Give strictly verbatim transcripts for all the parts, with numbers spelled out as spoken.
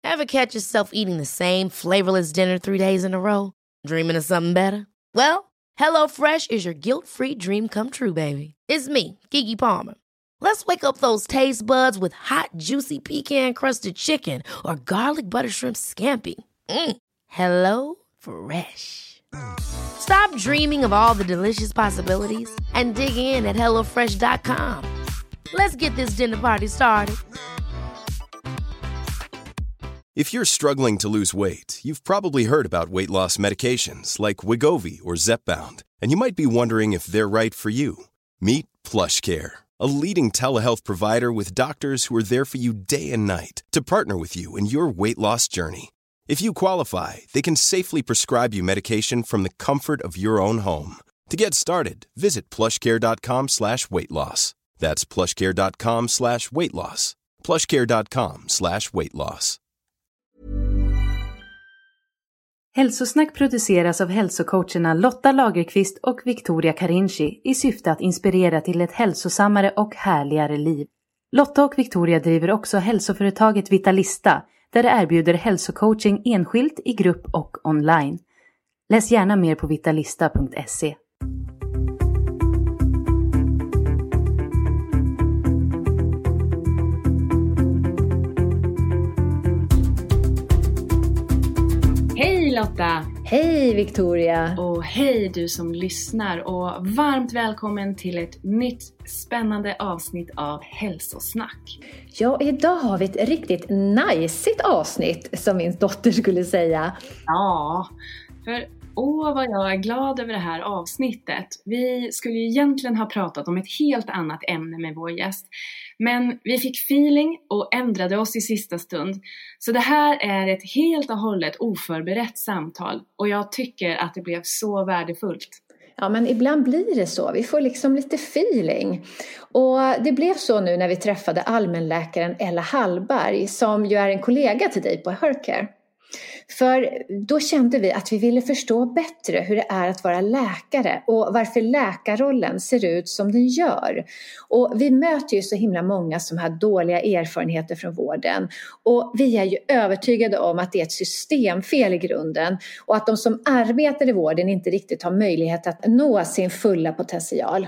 Ever catch yourself eating the same flavorless dinner three days in a row? Dreaming of something better? Well, HelloFresh is your guilt-free dream come true, baby. It's me, Keke Palmer. Let's wake up those taste buds with hot, juicy pecan-crusted chicken or garlic butter shrimp scampi. Mm. Hello Fresh. Stop dreaming of all the delicious possibilities and dig in at hello fresh dot com. Let's get this dinner party started. If you're struggling to lose weight, you've probably heard about weight loss medications like Wegovy or Zepbound, and you might be wondering if they're right for you. Meet PlushCare, a leading telehealth provider with doctors who are there for you day and night to partner with you in your weight loss journey. If you qualify, they can safely prescribe you medication from the comfort of your own home. To get started, visit plushcare.com slash weight loss. That's plushcare.com slash weight loss. plushcare.com slash weight loss. Hälsosnack produceras av hälsocoacherna Lotta Lagerqvist och Victoria Carinci i syfte att inspirera till ett hälsosammare och härligare liv. Lotta och Victoria driver också hälsoföretaget Vitalista, där det erbjuder hälsocoaching enskilt, i grupp och online. Läs gärna mer på vitalista punkt se. Hej Lotta! Hej Victoria! Och hej du som lyssnar, och varmt välkommen till ett nytt spännande avsnitt av Hälsosnack. Ja, idag har vi ett riktigt najsigt avsnitt, som min dotter skulle säga. Ja, för åh vad jag är glad över det här avsnittet. Vi skulle ju egentligen ha pratat om ett helt annat ämne med vår gäst. Men vi fick feeling och ändrade oss i sista stund. Så det här är ett helt och hållet oförberett samtal. Och jag tycker att det blev så värdefullt. Ja, men ibland blir det så. Vi får liksom lite feeling. Och det blev så nu när vi träffade allmänläkaren Ella Hallberg, som ju är en kollega till dig på Hercare. För då kände vi att vi ville förstå bättre hur det är att vara läkare och varför läkarrollen ser ut som den gör. Och vi möter ju så himla många som har dåliga erfarenheter från vården, och vi är ju övertygade om att det är ett systemfel i grunden och att de som arbetar i vården inte riktigt har möjlighet att nå sin fulla potential.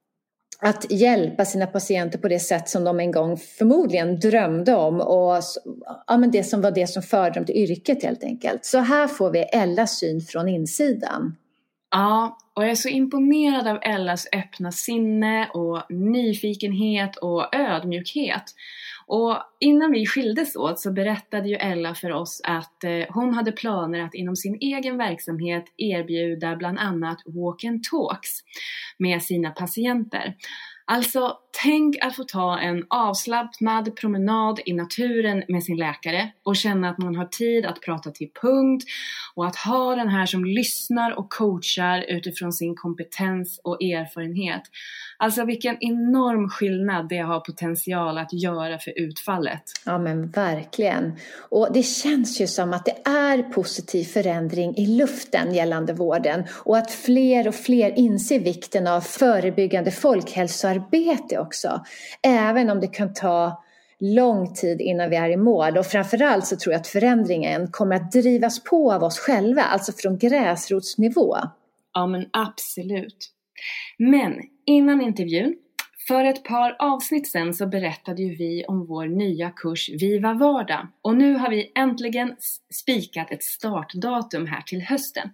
Att hjälpa sina patienter på det sätt som de en gång förmodligen drömde om, och ja, men det som var det som förde dem till yrket helt enkelt. Så här får vi Ellas syn från insidan. Ja, och jag är så imponerad av Ellas öppna sinne och nyfikenhet och ödmjukhet. Och innan vi skildes åt så berättade ju Ella för oss att eh, hon hade planer att inom sin egen verksamhet erbjuda bland annat walk and talks med sina patienter. Alltså, tänk att få ta en avslappnad promenad i naturen med sin läkare och känna att man har tid att prata till punkt, och att ha den här som lyssnar och coachar utifrån sin kompetens och erfarenhet. Alltså vilken enorm skillnad det har potential att göra för utfallet. Ja, men verkligen. Och det känns ju som att det är positiv förändring i luften gällande vården, och att fler och fler inser vikten av förebyggande folkhälsoarbete också. Även om det kan ta lång tid innan vi är i mål, och framförallt så tror jag att förändringen kommer att drivas på av oss själva, alltså från gräsrotsnivå. Ja, men absolut. Men innan intervjun, för ett par avsnitt sen så berättade ju vi om vår nya kurs Viva Vardag. Och nu har vi äntligen spikat ett startdatum här till hösten.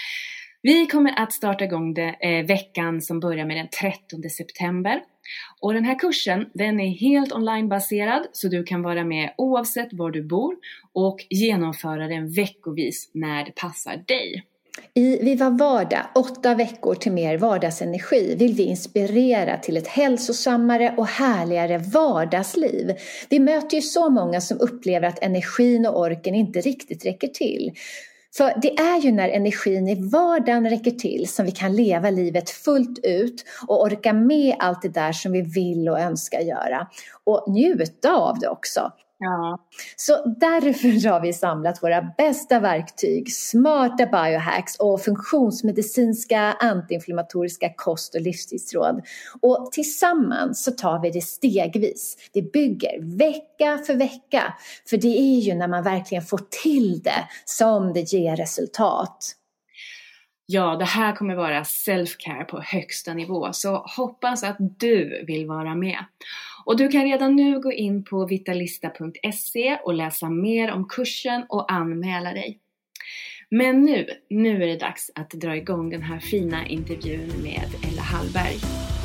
Vi kommer att starta igång det, eh, veckan som börjar med den trettonde september. Och den här kursen, den är helt onlinebaserad, så du kan vara med oavsett var du bor och genomföra den veckovis när det passar dig. I Viva Vardag, åtta veckor till mer vardagsenergi, vill vi inspirera till ett hälsosammare och härligare vardagsliv. Vi möter ju så många som upplever att energin och orken inte riktigt räcker till. För det är ju när energin i vardagen räcker till som vi kan leva livet fullt ut och orka med allt det där som vi vill och önskar göra. Och njuta av det också. Ja. Så därför har vi samlat våra bästa verktyg, smarta biohacks och funktionsmedicinska antiinflammatoriska kost- och livsstilsråd. Och tillsammans så tar vi det stegvis. Det bygger vecka för vecka. För det är ju när man verkligen får till det som det ger resultat. Ja, det här kommer vara self-care på högsta nivå, så hoppas att du vill vara med. Och du kan redan nu gå in på vitalista punkt se och läsa mer om kursen och anmäla dig. Men nu, nu är det dags att dra igång den här fina intervjun med Ella Hallberg.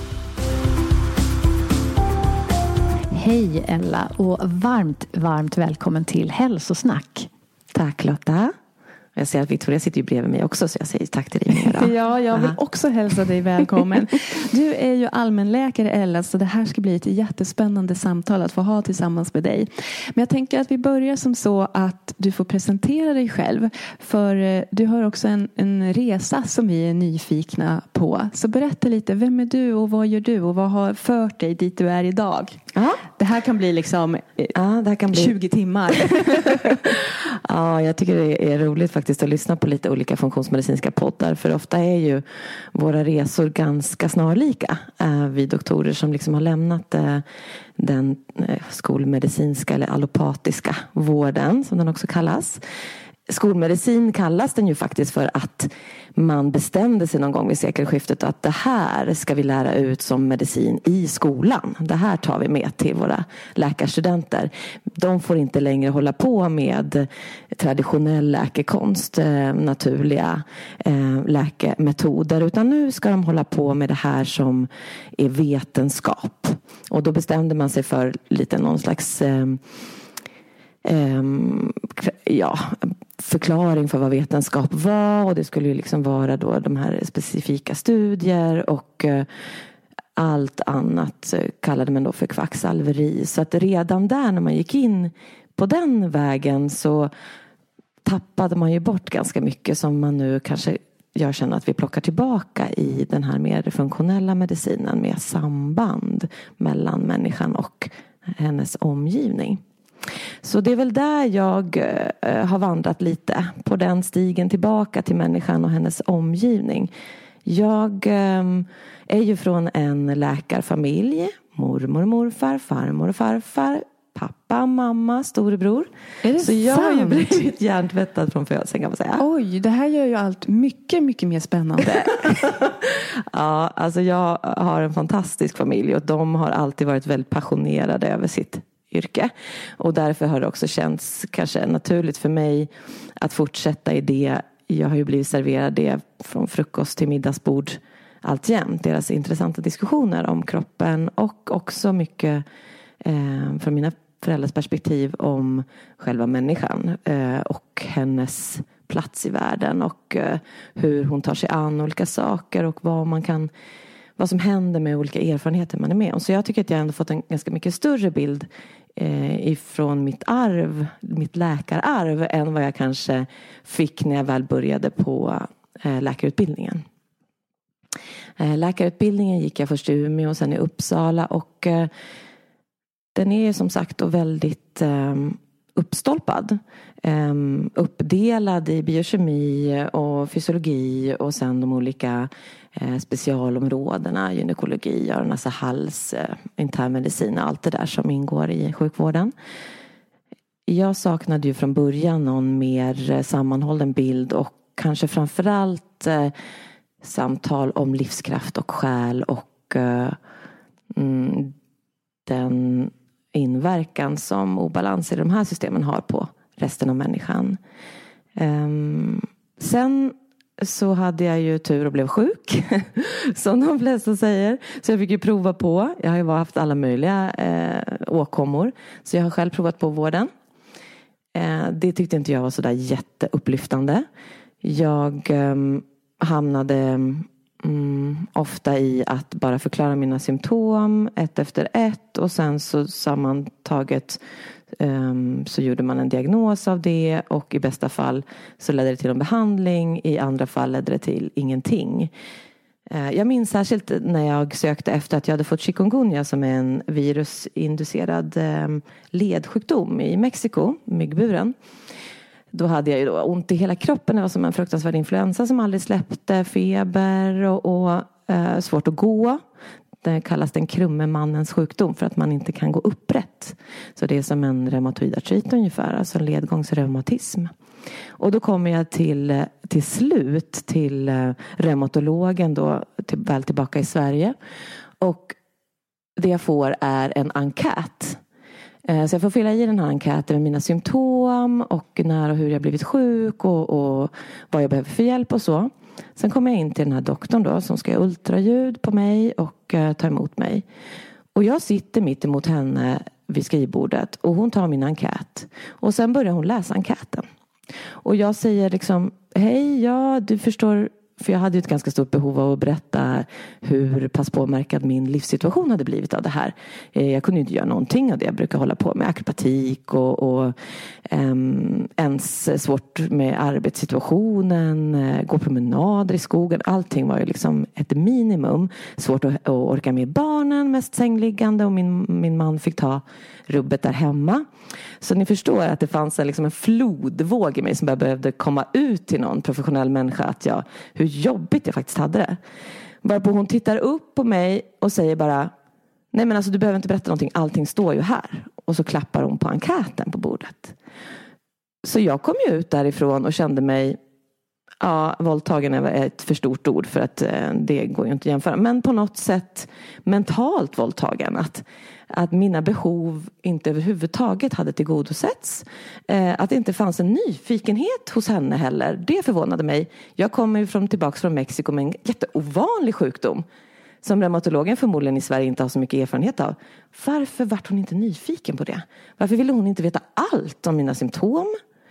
Hej Ella och varmt, varmt välkommen till Hälsosnack. Tack Lotta. Jag ser att Victoria sitter ju bredvid mig också, så jag säger tack till dig Mera. Ja, jag vill Aha. också hälsa dig välkommen. Du är ju allmänläkare Ella, så det här ska bli ett jättespännande samtal att få ha tillsammans med dig. Men jag tänker att vi börjar som så att du får presentera dig själv. För du har också en, en resa som vi är nyfikna på. Så berätta lite, vem är du och vad gör du och vad har fört dig dit du är idag? Ja. Det här kan bli liksom ja, det här kan bli... tjugo timmar. Ja, jag tycker det är roligt faktiskt att lyssna på lite olika funktionsmedicinska poddar. För ofta är ju våra resor ganska snarlika. Eh, vi doktorer som liksom har lämnat eh, den eh, skolmedicinska eller allopatiska vården, som den också kallas. Skolmedicin kallas den ju faktiskt för att man bestämde sig någon gång vid sekelskiftet att det här ska vi lära ut som medicin i skolan. Det här tar vi med till våra läkarstudenter. De får inte längre hålla på med traditionell läkekonst, naturliga läkemetoder, utan nu ska de hålla på med det här som är vetenskap. Och då bestämde man sig för lite någon slags Um, ja, förklaring för vad vetenskap var, och det skulle ju liksom vara då de här specifika studier och uh, allt annat uh, kallade man då för kvacksalveri. Så att redan där när man gick in på den vägen så tappade man ju bort ganska mycket som man nu kanske jag känner att vi plockar tillbaka i den här mer funktionella medicinen med samband mellan människan och hennes omgivning. Så det är väl där jag eh, har vandrat lite på den stigen tillbaka till människan och hennes omgivning. Jag eh, är ju från en läkarfamilj, mormor, morfar, farmor och farfar, pappa, mamma, storebror. Är det Så jag sant? har ju blivit hjärntvättad från födseln, kan man säga. Oj, det här gör ju allt mycket, mycket mer spännande. Ja, alltså jag har en fantastisk familj och de har alltid varit väldigt passionerade över sitt yrke. Och därför har det också känts kanske naturligt för mig att fortsätta i det. Jag har ju blivit serverad det från frukost till middagsbord alltjämt. Deras intressanta diskussioner om kroppen och också mycket eh, från mina föräldrars perspektiv om själva människan eh, och hennes plats i världen och eh, hur hon tar sig an olika saker och vad man kan vad som händer med olika erfarenheter man är med om. Så jag tycker att jag ändå fått en ganska mycket större bild eh, ifrån mitt arv, mitt läkararv, än vad jag kanske fick när jag väl började på eh, läkarutbildningen. Eh, läkarutbildningen gick jag först i Umeå och sen i Uppsala, och eh, den är som sagt då väldigt eh, uppstolpad. Um, uppdelad i biokemi och fysiologi och sen de olika eh, specialområdena, gynekologi, öron, hals, eh, internmedicin, allt det där som ingår i sjukvården. Jag saknade ju från början någon mer sammanhållen bild och kanske framförallt eh, samtal om livskraft och själ och eh, mm, den inverkan som obalans i de här systemen har på resten av människan. Um, sen så hade jag ju tur och blev sjuk. Som de flesta säger. Så jag fick ju prova på. Jag har ju haft alla möjliga eh, åkommor. Så jag har själv provat på vården. Eh, det tyckte inte jag var så där jätteupplyftande. Jag eh, hamnade Mm, ofta i att bara förklara mina symptom ett efter ett, och sen så sammantaget um, så gjorde man en diagnos av det, och i bästa fall så ledde det till en behandling, i andra fall ledde det till ingenting. Jag minns särskilt när jag sökte efter att jag hade fått chikungunya som är en virusinducerad ledsjukdom i Mexiko, myggburen. Då hade jag ju då ont i hela kroppen. Det var som en fruktansvärd influensa som aldrig släppte. Feber och, och eh, svårt att gå. Det kallas den krumme mannens sjukdom för att man inte kan gå upprätt. Så det är som en reumatoidartrit ungefär, alltså en ledgångsreumatism. Och då kommer jag till, till slut till reumatologen då, till, väl tillbaka i Sverige. Och det jag får är en enkät. Så jag får fylla i den här enkäten med mina symptom och när och hur jag blivit sjuk och, och vad jag behöver för hjälp och så. Sen kommer jag in till den här doktorn då som ska göra ultraljud på mig och uh, ta emot mig. Och jag sitter mitt emot henne vid skrivbordet och hon tar min enkät. Och sen börjar hon läsa enkäten. Och jag säger liksom, hej, ja, du förstår, för jag hade ju ett ganska stort behov av att berätta hur pass påverkad min livssituation hade blivit av det här. Jag kunde ju inte göra någonting av det. Jag brukar hålla på med akrobatik och, och um, ens svårt med arbetssituationen, gå promenader i skogen. Allting var ju liksom ett minimum. Svårt att, att orka med barnen, mest sängliggande, och min, min man fick ta rubbet där hemma. Så ni förstår att det fanns en, liksom en flodvåg i mig som jag behövde komma ut till någon professionell människa att jag, hur jobbigt jag faktiskt hade det. Varpå hon tittar upp på mig och säger bara, nej men alltså du behöver inte berätta någonting, allting står ju här. Och så klappar hon på enkäten på bordet. Så jag kom ju ut därifrån och kände mig, ja, våldtagen är ett för stort ord för att eh, det går ju inte att jämföra. Men på något sätt mentalt våldtagen. Att, att mina behov inte överhuvudtaget hade tillgodosetts. Eh, att det inte fanns en nyfikenhet hos henne heller. Det förvånade mig. Jag kommer ju från, tillbaka från Mexiko med en jätteovanlig sjukdom. Som reumatologen förmodligen i Sverige inte har så mycket erfarenhet av. Varför var hon inte nyfiken på det? Varför ville hon inte veta allt om mina symptom?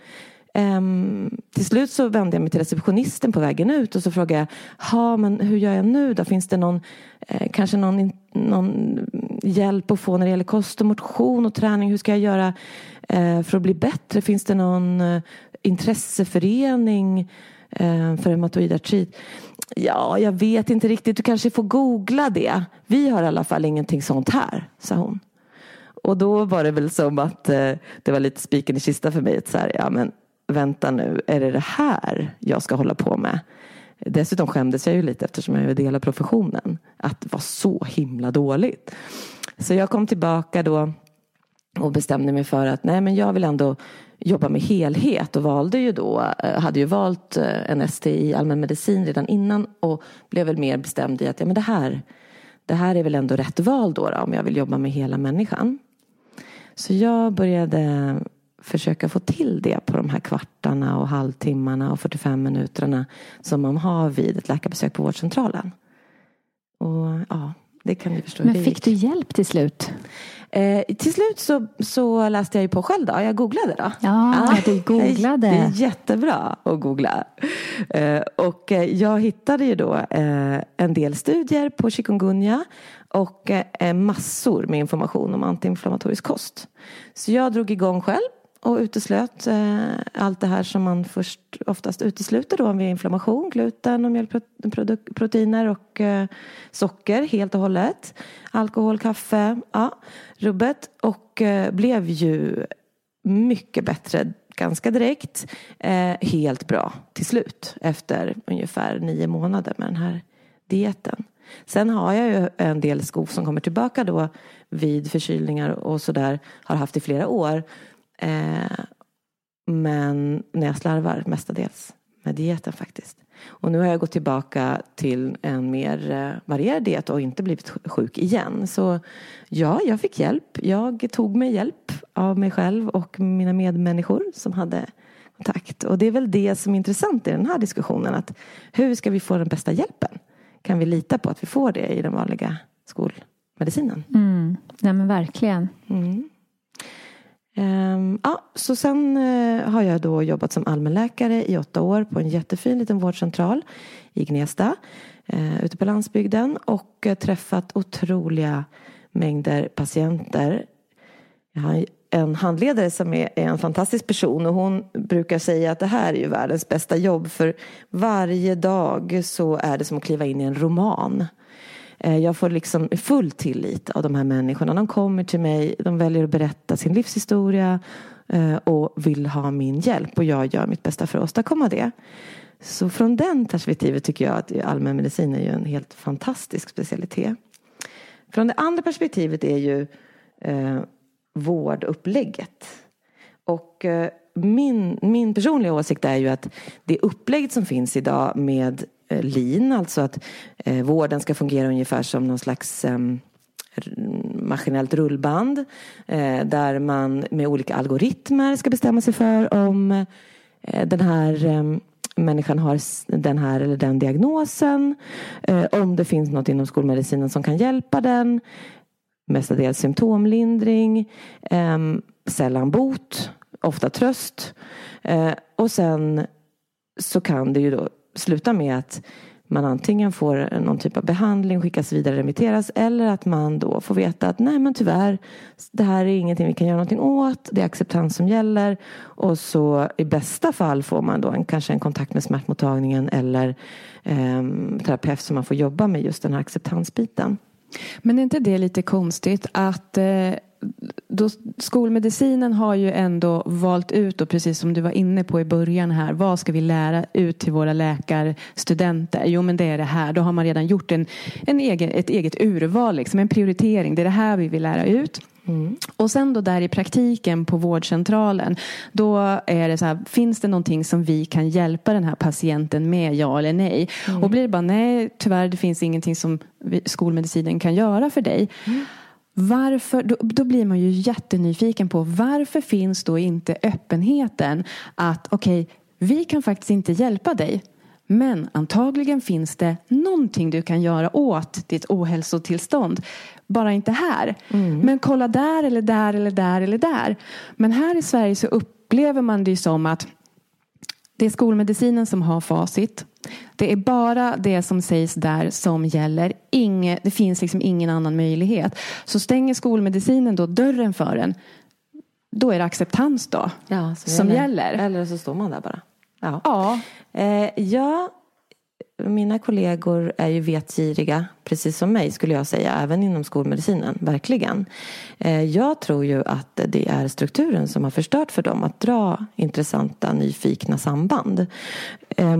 Um, till slut så vände jag mig till receptionisten på vägen ut och så frågade jag, ha men hur gör jag nu då? Finns det någon, eh, kanske någon, någon hjälp att få när det gäller kost och motion och träning? Hur ska jag göra eh, för att bli bättre? Finns det någon eh, intresseförening eh, för reumatoidartrit? Ja, jag vet inte riktigt. Du kanske får googla det. Vi har i alla fall ingenting sånt här, sa hon. Och då var det väl som att eh, det var lite spiken i kista för mig. Att så här, ja men vänta nu, är det det här jag ska hålla på med? Dessutom skämdes jag ju lite eftersom jag är del av professionen. Att det var så himla dåligt. Så jag kom tillbaka då och bestämde mig för att nej men jag vill ändå jobba med helhet. Och valde ju då, hade ju valt en S T i allmänmedicin redan innan. Och blev väl mer bestämd i att ja, men det, här, det här är väl ändå rätt val då, då om jag vill jobba med hela människan. Så jag började försöka få till det på de här kvartarna och halvtimmarna och fyrtiofem minuterna som man har vid ett läkarbesök på vårdcentralen. Och ja, det kan du förstå. Men fick du hjälp till slut? Eh, till slut så, så läste jag ju på själv då. Jag googlade då. Ja, ah, du googlade. Det är jättebra att googla. Eh, och jag hittade ju då eh, en del studier på chikungunya och eh, massor med information om antiinflammatorisk kost. Så jag drog igång själv och uteslöt eh, allt det här som man först oftast utesluter då vid inflammation, gluten och mjölkproteiner och eh, socker helt och hållet. Alkohol, kaffe, ja, rubbet, och eh, blev ju mycket bättre ganska direkt. Eh, helt bra till slut efter ungefär nio månader med den här dieten. Sen har jag ju en del skov som kommer tillbaka då vid förkylningar och sådär, har haft i flera år. Eh, men när jag slarvar mestadels med dieten faktiskt. Och nu har jag gått tillbaka till en mer eh, varierad diet och inte blivit sjuk igen. Så ja, jag fick hjälp. Jag tog mig hjälp av mig själv och mina medmänniskor som hade kontakt. Och det är väl det som är intressant i den här diskussionen. Att hur ska vi få den bästa hjälpen? Kan vi lita på att vi får det i den vanliga skolmedicinen? Mm. Nej men verkligen. Mm. Um, ja, så sen uh, har jag då jobbat som allmänläkare i åtta år på en jättefin liten vårdcentral i Gnesta uh, ute på landsbygden och uh, träffat otroliga mängder patienter. Jag har en handledare som är en fantastisk person, och hon brukar säga att det här är ju världens bästa jobb, för varje dag så är det som att kliva in i en roman. Jag får liksom full tillit av de här människorna. De kommer till mig, de väljer att berätta sin livshistoria och vill ha min hjälp, och jag gör mitt bästa för att åstadkomma det. Så från den perspektivet tycker jag att allmänmedicin är ju en helt fantastisk specialitet. Från det andra perspektivet är ju eh, vårdupplägget. Och eh, min, min personliga åsikt är ju att det upplägg som finns idag med eh, lean, alltså att eh, vården ska fungera ungefär som någon slags eh, maskinellt rullband, eh, där man med olika algoritmer ska bestämma sig för om eh, den här eh, människan har den här eller den diagnosen, eh, om det finns något inom skolmedicinen som kan hjälpa den, mestadels symptomlindring, eh, sällan bot, ofta tröst, eh, och sen så kan det ju då sluta med att man antingen får någon typ av behandling, skickas vidare, remitteras, eller att man då får veta att nej, men tyvärr, det här är ingenting vi kan göra någonting åt, det är acceptans som gäller, och så i bästa fall får man då en, kanske en kontakt med smärtmottagningen eller eh, terapeut som man får jobba med just den här acceptansbiten. Men är inte det lite konstigt att eh, då skolmedicinen har ju ändå valt ut, och precis som du var inne på i början här, vad ska vi lära ut till våra läkarstudenter? Jo, men det är det här. Då har man redan gjort en, en egen, ett eget urval, liksom, en prioritering. Det är det här vi vill lära ut. Mm. Och sen då där i praktiken på vårdcentralen, då är det så här, finns det någonting som vi kan hjälpa den här patienten med, ja eller nej? Mm. Och blir det bara nej, tyvärr det finns ingenting som vi, skolmedicinen kan göra för dig. Mm. Varför, då, då blir man ju jättenyfiken på varför finns då inte öppenheten att okej, okay, vi kan faktiskt inte hjälpa dig, men antagligen finns det någonting du kan göra åt ditt ohälsotillstånd, bara inte här. Mm. Men kolla där eller där eller där eller där. Men här i Sverige så upplever man det som att det är skolmedicinen som har facit. Det är bara det som sägs där som gäller. Inge, det finns liksom ingen annan möjlighet. Så stänger skolmedicinen då dörren för en, då är det acceptans då ja, som, som gäller. gäller. Eller så står man där bara. Ja, ja. Eh, ja, mina kollegor är ju vetgiriga, precis som mig skulle jag säga, även inom skolmedicinen, verkligen. Eh, jag tror ju att det är strukturen som har förstört för dem att dra intressanta, nyfikna samband. Eh,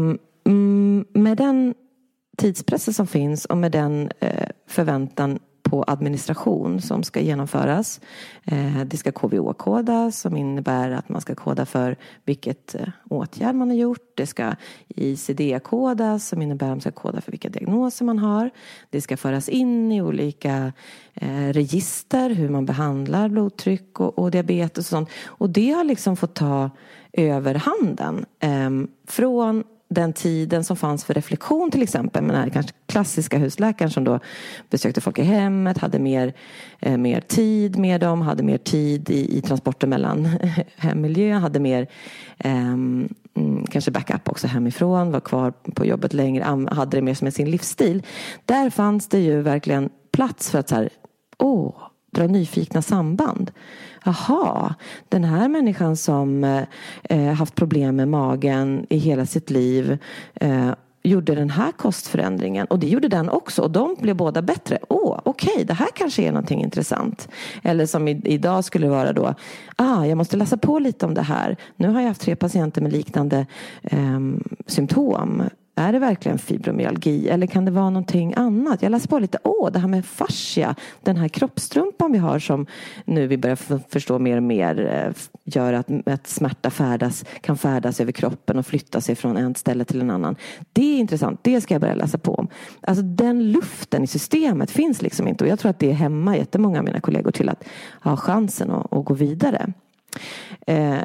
med den tidspressen som finns och med den eh, förväntan på administration som ska genomföras. Eh, det ska K V O-koda som innebär att man ska koda för vilket eh, åtgärd man har gjort. Det ska I C D-koda som innebär att man ska koda för vilka diagnoser man har. Det ska föras in i olika eh, register hur man behandlar blodtryck och, och diabetes och sånt. Och det har liksom fått ta överhanden eh, från den tiden som fanns för reflektion till exempel, med den här kanske klassiska husläkaren som då besökte folk i hemmet, hade mer, eh, mer tid med dem, hade mer tid i, i transporter mellan hemmiljö, hade mer eh, kanske backup också hemifrån, var kvar på jobbet längre, hade det mer som sin livsstil. Där fanns det ju verkligen plats för att så här, åh, dra nyfikna samband. Jaha, den här människan som eh, haft problem med magen i hela sitt liv eh, gjorde den här kostförändringen, och det gjorde den också, och de blev båda bättre. Åh, okej, okay, det här kanske är någonting intressant. Eller som i, idag skulle vara då, ah, jag måste läsa på lite om det här. Nu har jag haft tre patienter med liknande eh, symptom. Är det verkligen fibromyalgi eller kan det vara någonting annat? Jag läser på lite, åh, det här med fascia, den här kroppstrumpan vi har som nu vi börjar förstå mer och mer gör att, att smärta färdas, kan färdas över kroppen och flytta sig från ett ställe till en annan. Det är intressant, det ska jag börja läsa på om. Alltså den luften i systemet finns liksom inte, och jag tror att det är hemma jättemånga av mina kollegor till att ha chansen att, att gå vidare. Eh,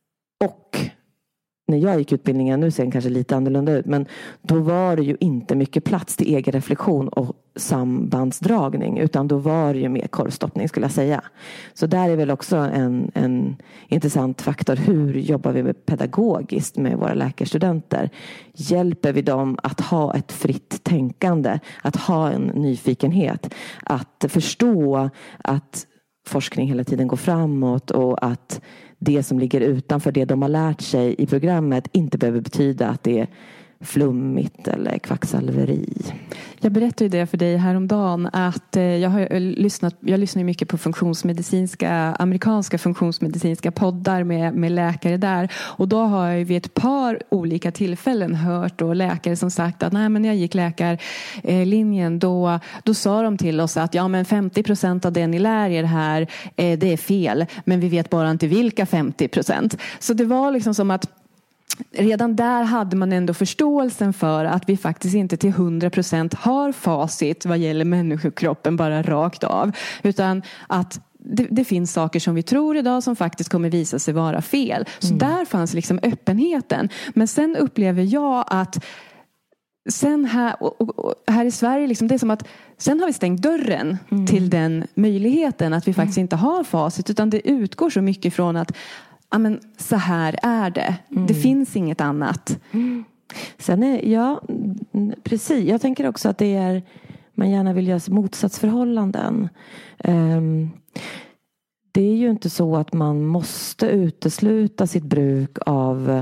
och när jag gick utbildningen, nu ser den kanske lite annorlunda ut, men då var det ju inte mycket plats till egen reflektion och sambandsdragning, utan då var det ju mer korvstoppning skulle jag säga. Så där är väl också en, en intressant faktor. Hur jobbar vi med pedagogiskt med våra läkarstudenter? Hjälper vi dem att ha ett fritt tänkande, att ha en nyfikenhet, att förstå att forskning hela tiden går framåt och att det som ligger utanför det de har lärt sig i programmet inte behöver betyda att det är flummigt eller kvacksalveri. Jag berättade ju det för dig häromdagen att jag har lyssnat, jag lyssnar mycket på funktionsmedicinska, amerikanska funktionsmedicinska poddar med, med läkare där, och då har jag vid ett par olika tillfällen hört då läkare som sagt att nej, men när jag gick läkarlinjen då, då sa de till oss att ja, men femtio procent av det ni lär er här det är fel, men vi vet bara inte vilka femtio procent. Så det var liksom som att redan där hade man ändå förståelsen för att vi faktiskt inte till hundra procent har facit vad gäller människokroppen bara rakt av. Utan att det, det finns saker som vi tror idag som faktiskt kommer visa sig vara fel. Så mm. där fanns liksom öppenheten. Men sen upplever jag att sen här, och, och, och här i Sverige, liksom, det är som att sen har vi stängt dörren mm. till den möjligheten att vi faktiskt mm. inte har facit. Utan det utgår så mycket från att ja, men så här är det. Mm. Det finns inget annat. Mm. Sen är, ja, precis. Jag tänker också att det är, man gärna vill göra motsatsförhållanden. Um, det är ju inte så att man måste utesluta sitt bruk av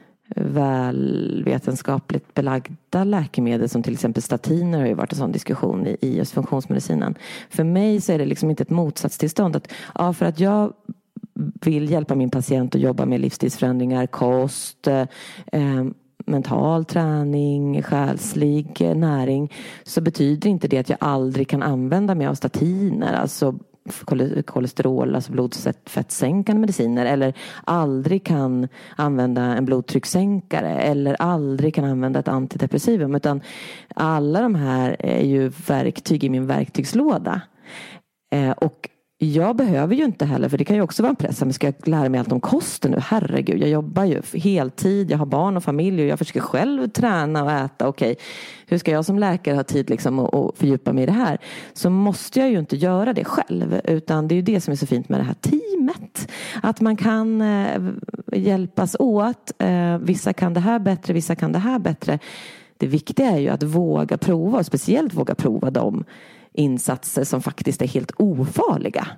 väl vetenskapligt belagda läkemedel som till exempel statiner har ju varit en sån diskussion i, i just funktionsmedicinen. För mig så är det liksom inte ett motsatstillstånd att, ja, för att jag vill hjälpa min patient att jobba med livsstilsförändringar, kost, eh, mental träning, själslig näring, så betyder inte det att jag aldrig kan använda mig av statiner, alltså kolesterol, alltså blodfettsänkande mediciner, eller aldrig kan använda en blodtryckssänkare eller aldrig kan använda ett antidepressivum, utan alla de här är ju verktyg i min verktygslåda. Eh, och jag behöver ju inte heller, för det kan ju också vara en press. Men ska jag lära mig allt om kosten nu? Herregud, jag jobbar ju heltid, jag har barn och familj och jag försöker själv träna och äta. Okej, hur ska jag som läkare ha tid liksom att, att fördjupa mig i det här? Så måste jag ju inte göra det själv, utan det är ju det som är så fint med det här teamet. Att man kan eh, hjälpas åt. Eh, vissa kan det här bättre, vissa kan det här bättre. Det viktiga är ju att våga prova, och speciellt våga prova dem insatser som faktiskt är helt ofarliga.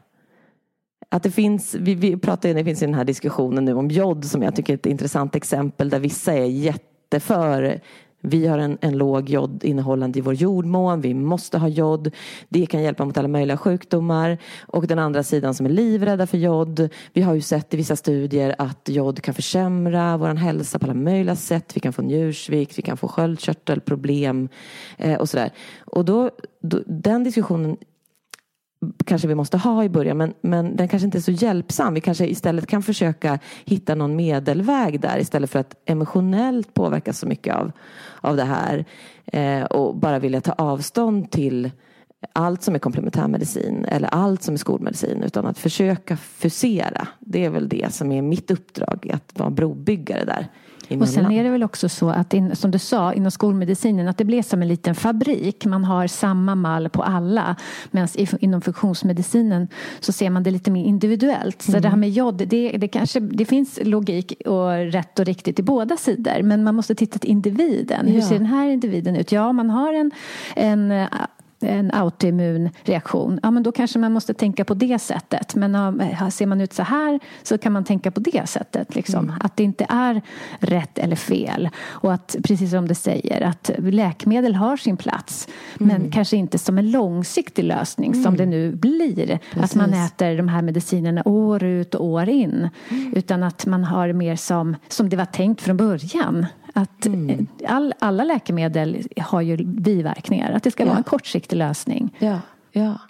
Att det finns, vi, vi pratar, det finns i den här diskussionen nu om jod som jag tycker är ett intressant exempel där vissa är jätteför. Vi har en, en låg jodinnehållande i vår jordmån. Vi måste ha jod. Det kan hjälpa mot alla möjliga sjukdomar. Och den andra sidan som är livrädda för jod. Vi har ju sett i vissa studier att jod kan försämra vår hälsa på alla möjliga sätt. Vi kan få njursvikt, vi kan få sköldkörtelproblem eh, och sådär. Och då, då, den diskussionen kanske vi måste ha i början, men, men den kanske inte är så hjälpsam. Vi kanske istället kan försöka hitta någon medelväg där istället för att emotionellt påverkas så mycket av, av det här eh, och bara vilja ta avstånd till allt som är komplementärmedicin eller allt som är skolmedicin, utan att försöka fusera. Det är väl det som är mitt uppdrag, att vara brobyggare där. Och sen är det väl också så att in, som du sa inom skolmedicinen, att det blir som en liten fabrik. Man har samma mall på alla. Medan inom funktionsmedicinen så ser man det lite mer individuellt. Så mm. det här med jod, det, det, kanske, det finns logik och rätt och riktigt i båda sidor. Men man måste titta till individen. Hur ja. ser den här individen ut? Ja, man har en... en en autoimmun reaktion, ja men då kanske man måste tänka på det sättet. Men uh, ser man ut så här så kan man tänka på det sättet. Liksom. Mm. Att det inte är rätt eller fel. Och att, precis som det säger, att läkemedel har sin plats. Mm. Men kanske inte som en långsiktig lösning mm. som det nu blir. Precis. Att man äter de här medicinerna år ut och år in. Mm. Utan att man har mer som, som det var tänkt från början. Att mm. all, alla läkemedel har ju biverkningar. Att det ska ja. vara en kortsiktig lösning. Ja, ja.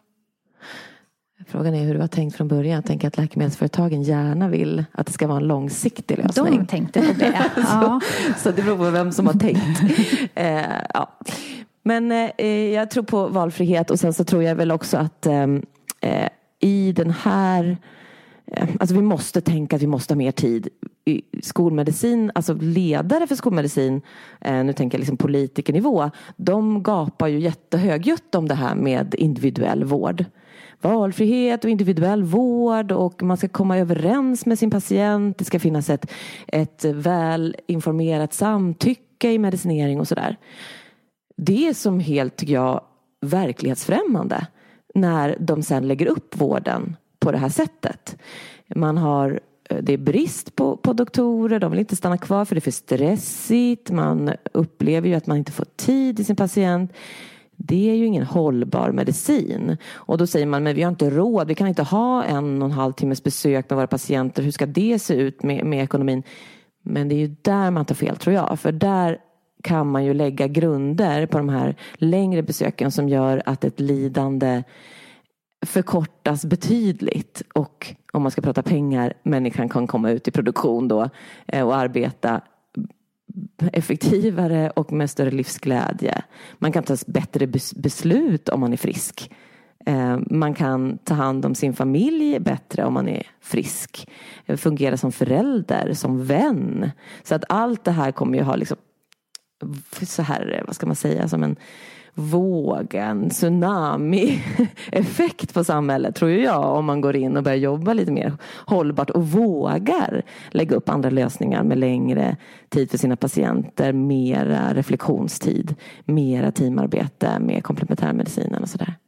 Frågan är hur det var tänkt från början. Jag tänker att läkemedelsföretagen gärna vill att det ska vara en långsiktig lösning. De tänkte på det. ja. så, så det beror på vem som har tänkt. eh, ja. Men eh, jag tror på valfrihet. Och sen så tror jag väl också att eh, i den här... Alltså vi måste tänka att vi måste ha mer tid. Skolmedicin, alltså ledare för skolmedicin, eh, nu tänker jag liksom politikernivå, de gapar ju jättehögljutt om det här med individuell vård. Valfrihet och individuell vård, och man ska komma överens med sin patient. Det ska finnas ett, ett väl informerat samtycke i medicinering och sådär. Det är som helt, tycker jag, verklighetsfrämmande när de sen lägger upp vården på det här sättet. Man har, det är brist på, på doktorer, de vill inte stanna kvar för det är för stressigt. Man upplever ju att man inte får tid i sin patient. Det är ju ingen hållbar medicin. Och då säger man, men vi har inte råd, vi kan inte ha en och en halv timmes besök med våra patienter. Hur ska det se ut med, med ekonomin? Men det är ju där man tar fel, tror jag. För där kan man ju lägga grunder på de här längre besöken som gör att ett lidande förkortas betydligt. Och om man ska prata pengar, människan kan komma ut i produktion då och arbeta effektivare och med större livsglädje. Man kan ta bättre beslut om man är frisk. Man kan ta hand om sin familj bättre om man är frisk. Fungera som förälder, som vän. Så att allt det här kommer ju ha liksom så här, vad ska man säga, som en våg, en tsunami-effekt på samhället, tror jag, om man går in och börjar jobba lite mer hållbart och vågar lägga upp andra lösningar med längre tid för sina patienter, mera reflektionstid, mera teamarbete med komplementärmedicinen och sådär.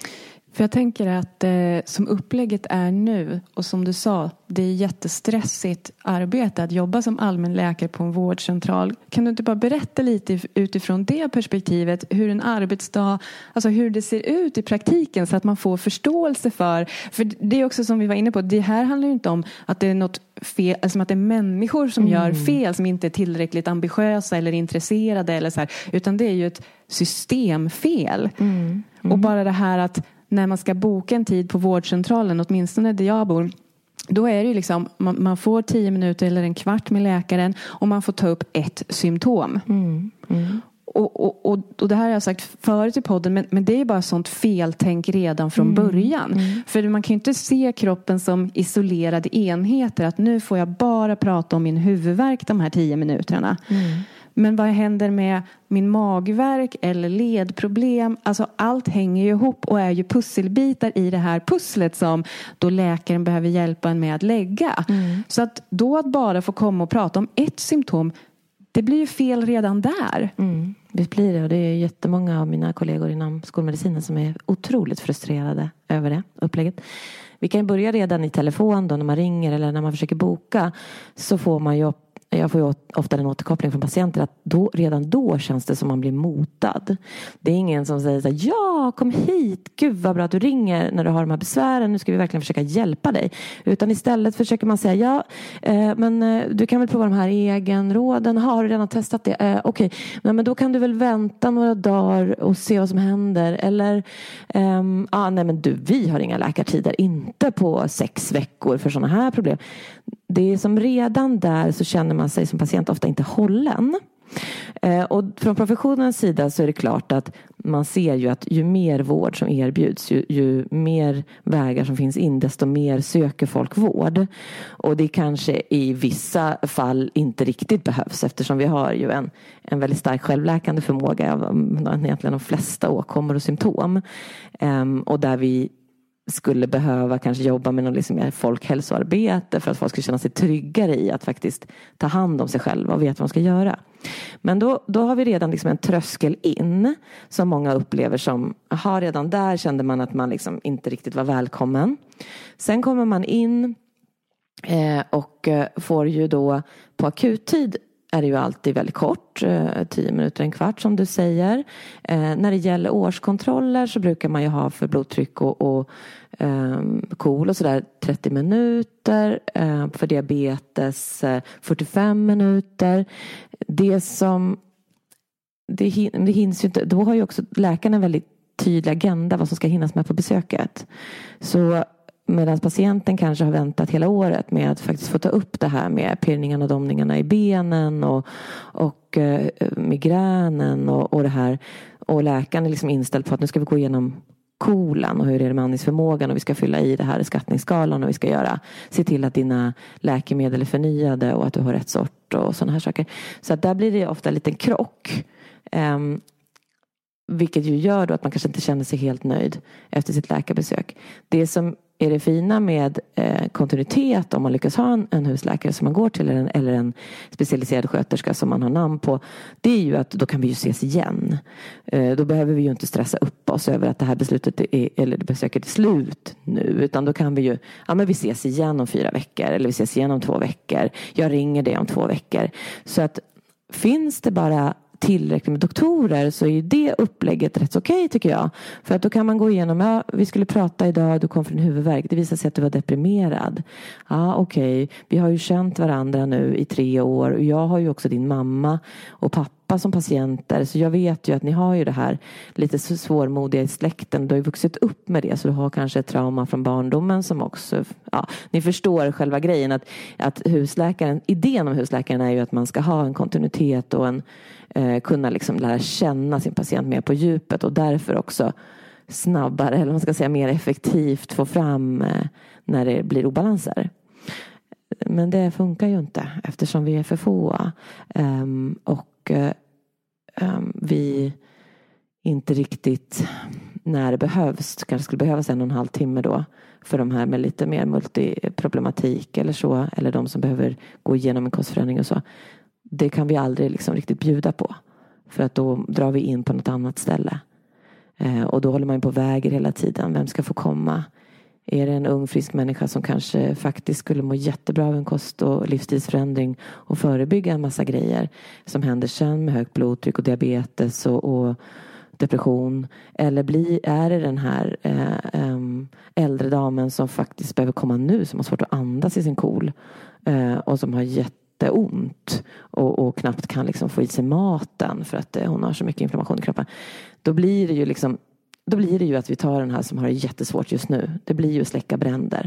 För jag tänker att eh, som upplägget är nu, och som du sa, det är jättestressigt arbete att jobba som allmänläkare på en vårdcentral. Kan du inte bara berätta lite utifrån det perspektivet hur en arbetsdag, alltså hur det ser ut i praktiken, så att man får förståelse för, för det är också som vi var inne på, det här handlar ju inte om att det är något fel, alltså att det är människor som mm. gör fel, som inte är tillräckligt ambitiösa eller intresserade eller så här, utan det är ju ett systemfel. Mm. Mm. Och bara det här att när man ska boka en tid på vårdcentralen, åtminstone där jag bor, då är det ju liksom, man, man får tio minuter eller en kvart med läkaren och man får ta upp ett symptom. Mm. Mm. Och, och, och, och det här har jag sagt förut i podden, men, men det är bara sånt feltänk redan från mm. början. Mm. För man kan ju inte se kroppen som isolerade enheter, att nu får jag bara prata om min huvudvärk de här tio minuterna. Mm. Men vad händer med min magvärk eller ledproblem? Alltså allt hänger ju ihop och är ju pusselbitar i det här pusslet som då läkaren behöver hjälpa en med att lägga. Mm. Så att då att bara få komma och prata om ett symptom, det blir ju fel redan där. Mm. Det blir det, och det är jättemånga av mina kollegor inom skolmedicinen som är otroligt frustrerade över det upplägget. Vi kan börja redan i telefon då, när man ringer eller när man försöker boka, så får man ju Jag får ju ofta en återkoppling från patienter att då, redan då känns det som man blir motad. Det är ingen som säger så här, ja, kom hit, gud vad bra att du ringer när du har de här besvären, nu ska vi verkligen försöka hjälpa dig. Utan istället försöker man säga, ja, eh, men eh, du kan väl prova de här egenråden, har du redan testat det? Eh, Okej, okay. men, men då kan du väl vänta några dagar och se vad som händer. Eller, ehm, ah, nej men du, vi har inga läkartider, inte på sex veckor för sådana här problem. Det är som redan där så känner man sig som patient ofta inte hållen. Eh, och från professionens sida så är det klart att man ser ju att ju mer vård som erbjuds, ju, ju mer vägar som finns in, desto mer söker folk vård. Och det kanske i vissa fall inte riktigt behövs, eftersom vi har ju en, en väldigt stark självläkande förmåga av egentligen de flesta åkommor och symptom. Eh, och där vi skulle behöva kanske jobba med något liksom mer folkhälsoarbete för att folk ska känna sig tryggare i att faktiskt ta hand om sig själva och veta vad de ska göra. Men då, då har vi redan liksom en tröskel in som många upplever som, aha, redan där kände man att man liksom inte riktigt var välkommen. Sen kommer man in eh, och får ju då på akuttid är det ju alltid väldigt kort, tio minuter, en kvart som du säger. Eh, när det gäller årskontroller så brukar man ju ha för blodtryck och, och eh, kol och sådär trettio minuter. Eh, för diabetes eh, fyrtiofem minuter. Det som, det, hin, det hinns ju inte, då har ju också läkaren en väldigt tydlig agenda vad som ska hinnas med på besöket. Så medan patienten kanske har väntat hela året med att faktiskt få ta upp det här med pirrningarna och domningarna i benen och, och eh, migränen och, och det här. Och läkaren är liksom inställd på att nu ska vi gå igenom kolan och hur är det med andningsförmågan och vi ska fylla i det här i skattningsskalan och vi ska göra, se till att dina läkemedel är förnyade och att du har rätt sort och sådana här saker. Så att där blir det ofta en liten krock. Um, Vilket ju gör då att man kanske inte känner sig helt nöjd efter sitt läkarbesök. Det som är det fina med eh, kontinuitet om man lyckas ha en, en husläkare som man går till eller en, eller en specialiserad sköterska som man har namn på, det är ju att då kan vi ju ses igen. Eh, då behöver vi ju inte stressa upp oss över att det här beslutet är, eller besöket är slut nu, utan då kan vi ju, ja men vi ses igen om fyra veckor eller vi ses igen om två veckor. Jag ringer dig om två veckor. Så att finns det bara tillräckligt med doktorer så är ju det upplägget rätt okej tycker jag. För att då kan man gå igenom, ja, vi skulle prata idag, du kom från huvudvärk. Det visade sig att du var deprimerad. Ja, okej. Vi har ju känt varandra nu i tre år och jag har ju också din mamma och pappa som patienter. Så jag vet ju att ni har ju det här lite svårmodiga i släkten. Du har ju vuxit upp med det så du har kanske ett trauma från barndomen som också, ja, ni förstår själva grejen att, att husläkaren, idén om husläkaren är ju att man ska ha en kontinuitet och en eh, kunna liksom lära känna sin patient mer på djupet och därför också snabbare eller man ska säga mer effektivt få fram eh, när det blir obalanser. Men det funkar ju inte eftersom vi är för få um, och um, vi inte riktigt när det behövs, kanske skulle behövas en och en halv timme då för de här med lite mer multiproblematik eller så, eller de som behöver gå igenom en kostförändring och så. Det kan vi aldrig liksom riktigt bjuda på för att då drar vi in på något annat ställe eh, och då håller man ju på väger hela tiden. Vem ska få komma? Är det en ung frisk människa som kanske faktiskt skulle må jättebra av en kost- och livsstilsförändring och förebygga en massa grejer som händer sen med högt blodtryck och diabetes och, och depression? Eller blir, är det den här eh, um, äldre damen som faktiskt behöver komma nu som har svårt att andas i sin KOL eh, och som har jätteont och, och knappt kan liksom få i sig maten för att eh, hon har så mycket inflammation i kroppen. Då blir det ju liksom Då blir det ju att vi tar den här som har det jättesvårt just nu. Det blir ju att släcka bränder.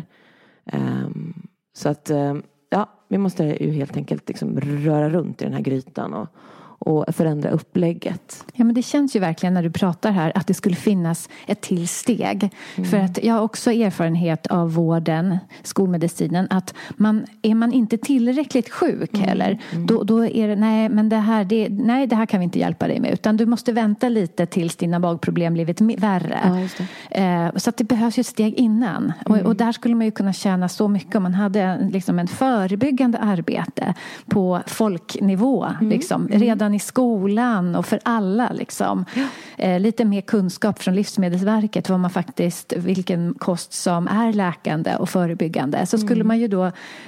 Um, så att um, ja, vi måste ju helt enkelt liksom röra runt i den här grytan och, och förändra upplägget. Ja, men det känns ju verkligen när du pratar här att det skulle finnas ett till steg. Mm. För att jag har också erfarenhet av vården, skolmedicinen, att man, är man inte tillräckligt sjuk mm. eller mm. Då, då är det, nej men det här, det, nej det här kan vi inte hjälpa dig med. Utan du måste vänta lite tills dina magproblem blivit värre. Ja, just det. Eh, så att det behövs ju ett steg innan. Mm. Och, och där skulle man ju kunna tjäna så mycket om man hade liksom en förebyggande arbete på folknivå. Mm. Liksom, redan i skolan och för alla liksom. Ja. Eh, lite mer kunskap från Livsmedelsverket vad man faktiskt, vilken kost som är läkande och förebyggande. Så skulle mm. man ju då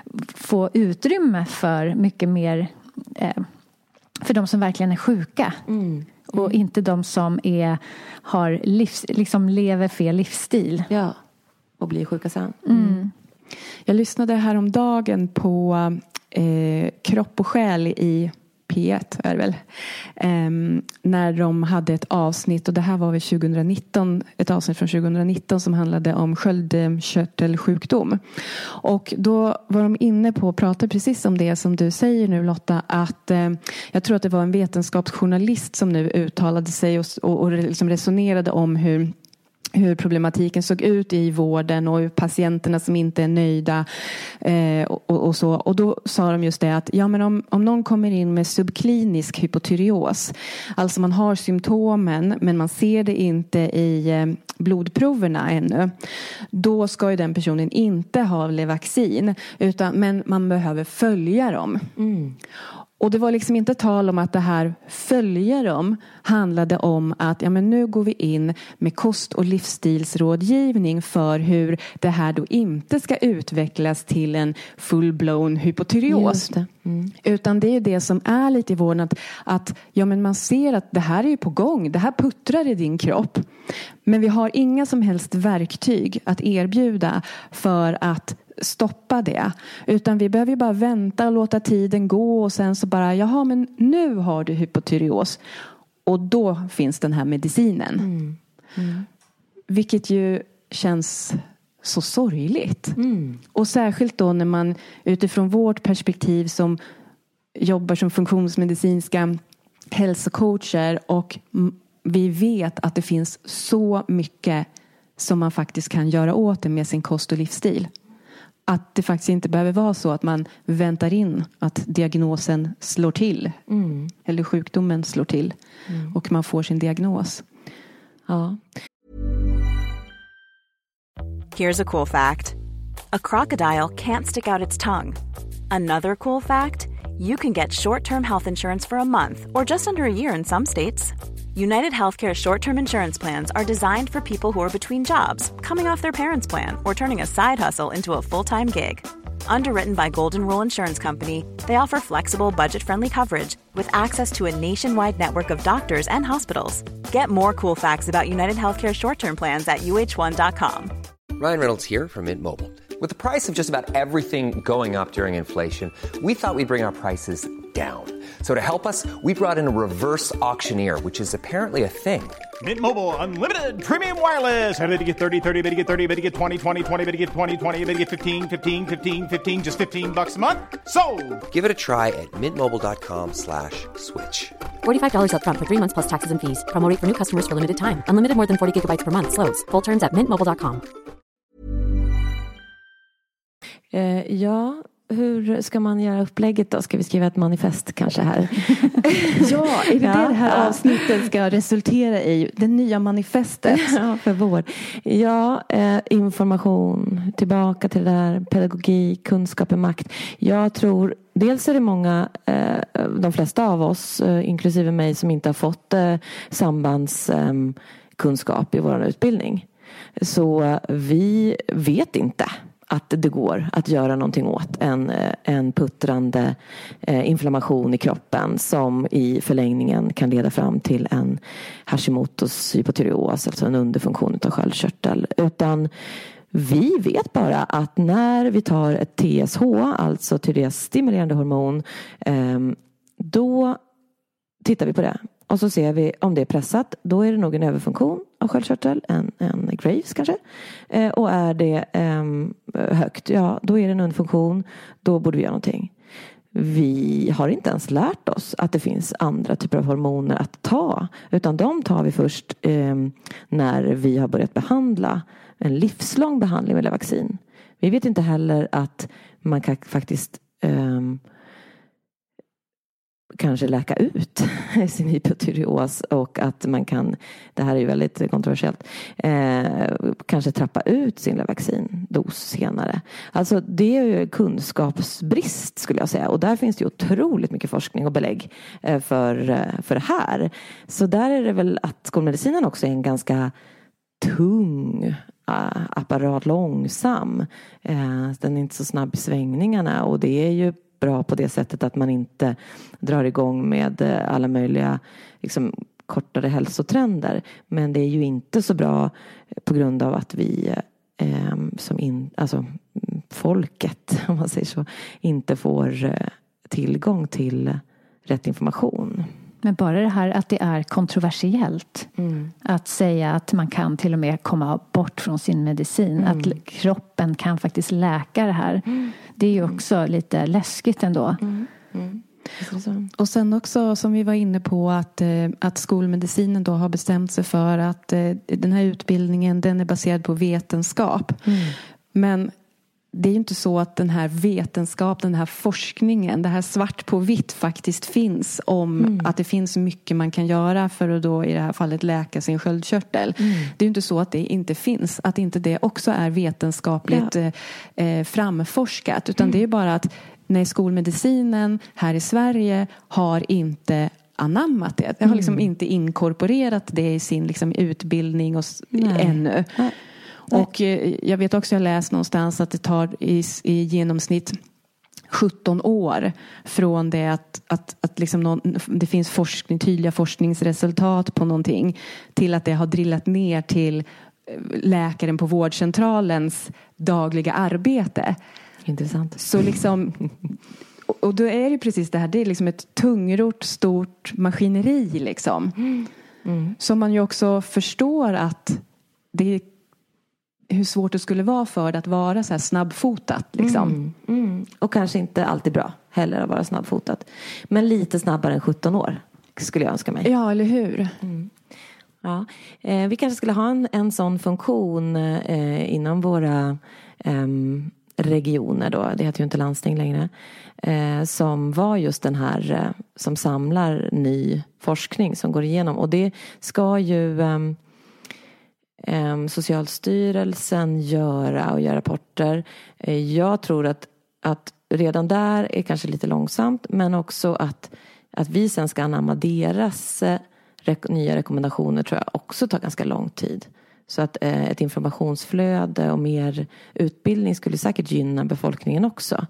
få utrymme för mycket mer eh, för de som verkligen är sjuka. Mm. Mm. Och inte de som är, har livs, liksom lever fel livsstil. Ja, och blir sjuka sen. Mm. Jag lyssnade häromdagen på eh, Kropp och själ i P ett är det väl. Um, när de hade ett avsnitt, och det här var väl tjugonitton, ett avsnitt från tjugonitton som handlade om sköldkörtelsjukdom. Och då var de inne på och pratade precis om det som du säger nu Lotta, att eh, jag tror att det var en vetenskapsjournalist som nu uttalade sig och, och, och liksom resonerade om hur hur problematiken såg ut i vården och patienterna som inte är nöjda eh, och, och, och så. Och då sa de just det att ja, men om, om någon kommer in med subklinisk hypotyreos, alltså man har symptomen men man ser det inte i eh, blodproverna ännu, då ska ju den personen inte ha Levaxin, utan, men man behöver följa dem. Mm. Och det var liksom inte tal om att det här följa dem handlade om att ja, men nu går vi in med kost- och livsstilsrådgivning för hur det här då inte ska utvecklas till en full-blown hypotyreos. Mm. Utan det är det som är lite i vården att, att ja, men man ser att det här är ju på gång. Det här puttrar i din kropp. Men vi har inga som helst verktyg att erbjuda för att stoppa det. Utan vi behöver ju bara vänta och låta tiden gå och sen så bara, jaha men nu har du hypotyreos. Och då finns den här medicinen. Mm. Mm. Vilket ju känns så sorgligt. Mm. Och särskilt då när man utifrån vårt perspektiv som jobbar som funktionsmedicinska hälsocoacher och vi vet att det finns så mycket som man faktiskt kan göra åt det med sin kost och livsstil. Att det faktiskt inte behöver vara så att man väntar in att diagnosen slår till. Mm. Eller sjukdomen slår till. Mm. Och man får sin diagnos. Ja. Here's a cool fact. A crocodile can't stick out its tongue. Another cool fact, you can get short-term health insurance for a month or just under a year in some states. United Healthcare short-term insurance plans are designed for people who are between jobs, coming off their parents' plan, or turning a side hustle into a full-time gig. Underwritten by Golden Rule Insurance Company, they offer flexible, budget-friendly coverage with access to a nationwide network of doctors and hospitals. Get more cool facts about United Healthcare short-term plans at U H one dot com. Ryan Reynolds here from Mint Mobile. With the price of just about everything going up during inflation, we thought we'd bring our prices down. So to help us, we brought in a reverse auctioneer, which is apparently a thing. Mint Mobile Unlimited Premium Wireless. How to get thirty, thirty, how to get thirty, how to get twenty, twenty, twenty, how to get twenty, twenty, how to get fifteen, fifteen, fifteen, fifteen, just fifteen bucks a month? Sold! Give it a try at mintmobile.com slash switch. forty-five dollars up front for three months plus taxes and fees. Promo rate for new customers for limited time. Unlimited more than forty gigabytes per month. Slows full terms at mint mobile dot com. Eh, ja, hur ska man göra upplägget då? Ska vi skriva ett manifest kanske här? Ja, är det ja, det det här avsnittet ska resultera i? Det nya manifestet. Ja, för vår. Ja, eh, information, tillbaka till det där, pedagogik, kunskap är makt. Jag tror, dels är det många, eh, de flesta av oss, eh, inklusive mig, som inte har fått eh, sambandskunskap eh, i vår utbildning. Så eh, vi vet inte att det går att göra någonting åt en, en puttrande eh, inflammation i kroppen som i förlängningen kan leda fram till en Hashimotos hypotyreos, alltså en underfunktion av sköldkörtel. Utan vi vet bara att när vi tar ett T S H, alltså tyreosstimulerande hormon, eh, då tittar vi på det. Och så ser vi om det är pressat, då är det nog en överfunktion av sköldkörtel, en, en Graves kanske. Eh, och är det eh, högt, ja då är det en underfunktion, då borde vi göra någonting. Vi har inte ens lärt oss att det finns andra typer av hormoner att ta. Utan de tar vi först eh, när vi har börjat behandla en livslång behandling med Levaxin. Vi vet inte heller att man kan faktiskt Eh, kanske läka ut sin hypotyreos och att man kan, det här är ju väldigt kontroversiellt, eh, kanske trappa ut sin Levaxin-dos senare. Alltså det är ju kunskapsbrist skulle jag säga, och där finns det ju otroligt mycket forskning och belägg eh, för, eh, för det här. Så där är det väl att skolmedicinen också är en ganska tung uh, apparat, långsam. Uh, den är inte så snabb i svängningarna, och det är ju bra på det sättet att man inte drar igång med alla möjliga liksom, kortare hälsotrender. Men det är ju inte så bra på grund av att vi eh, som in, alltså folket, om man säger så, inte får eh, tillgång till rätt information. Men bara det här att det är kontroversiellt. Mm. Att säga att man kan till och med komma bort från sin medicin. Mm. Att kroppen kan faktiskt läka det här. Mm. Det är ju också mm. lite läskigt ändå. Mm. Mm. Och sen också som vi var inne på att, att skolmedicinen då har bestämt sig för att den här utbildningen den är baserad på vetenskap. Mm. Men det är ju inte så att den här vetenskapen, den här forskningen, det här svart på vitt faktiskt finns om mm. att det finns mycket man kan göra för att då i det här fallet läka sin sköldkörtel. Mm. Det är ju inte så att det inte finns, att inte det också är vetenskapligt ja. eh, framforskat, utan mm. det är bara att när skolmedicinen här i Sverige har inte anammat det. Det har liksom mm. inte inkorporerat det i sin liksom, utbildning och, ännu. Ja. Och jag vet också, jag läst någonstans att det tar i, i genomsnitt sjutton år från det att, att, att liksom någon, det finns forskning, tydliga forskningsresultat på någonting till att det har drillat ner till läkaren på vårdcentralens dagliga arbete. Intressant. Så liksom, och då är det precis det här, det är liksom ett tungrort, stort maskineri liksom. Mm. Mm. Så man ju också förstår att det är hur svårt det skulle vara för det att vara så här snabbfotat liksom. Mm, mm. Och kanske inte alltid bra heller att vara snabbfotat. Men lite snabbare än sjutton år skulle jag önska mig. Ja, eller hur? Mm. Ja. Eh, vi kanske skulle ha en, en sån funktion eh, inom våra eh, regioner då. Det heter ju inte landsting längre. Eh, som var just den här eh, som samlar ny forskning som går igenom. Och det ska ju... Eh, eh, Socialstyrelsen göra och göra rapporter. Eh, jag tror att, att redan där är kanske lite långsamt, men också att, att vi sen ska anamma deras eh, re- nya rekommendationer tror jag också tar ganska lång tid. Så att eh, ett informationsflöde och mer utbildning skulle säkert gynna befolkningen också.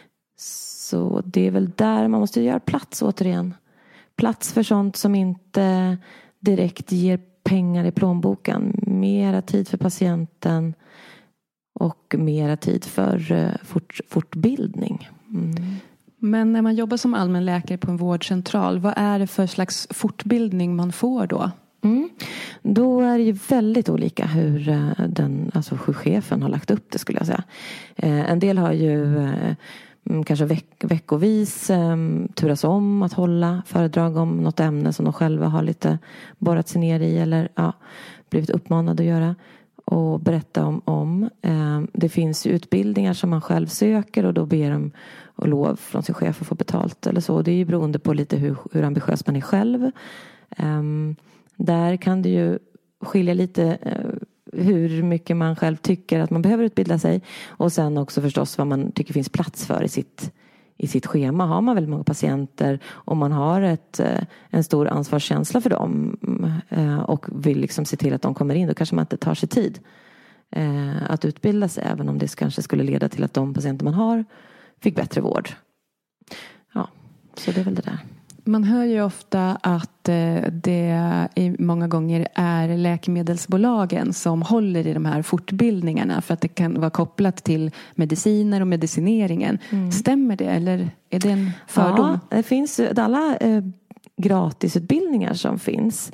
Så det är väl där man måste göra plats återigen. Plats för sånt som inte direkt ger pengar i plånboken. Mera tid för patienten och mera tid för fort, fortbildning. Mm. Men när man jobbar som allmänläkare på en vårdcentral, vad är det för slags fortbildning man får då? Mm. Då är det ju väldigt olika hur den, alltså hur chefen har lagt upp det, skulle jag säga. Eh, en del har ju eh, kanske veck, veckovis eh, turas om att hålla föredrag om något ämne som de själva har lite borrat sig ner i eller ja, blivit uppmanade att göra och berätta om. om. Eh, det finns ju utbildningar som man själv söker och då ber de och lov från sin chef att få betalt eller så. Det är ju beroende på lite hur, hur ambitiös man är själv. Eh, Där kan det ju skilja lite eh, hur mycket man själv tycker att man behöver utbilda sig. Och sen också förstås vad man tycker finns plats för i sitt, i sitt schema. Har man väldigt många patienter och man har ett, eh, en stor ansvarskänsla för dem eh, och vill liksom se till att de kommer in, då kanske man inte tar sig tid eh, att utbilda sig. Även om det kanske skulle leda till att de patienter man har fick bättre vård. Ja, så det är väl det där. Man hör ju ofta att det många gånger är läkemedelsbolagen som håller i de här fortbildningarna för att det kan vara kopplat till mediciner och medicineringen. Mm. Stämmer det eller är det en fördom? Ja, det finns alla eh, gratisutbildningar som finns.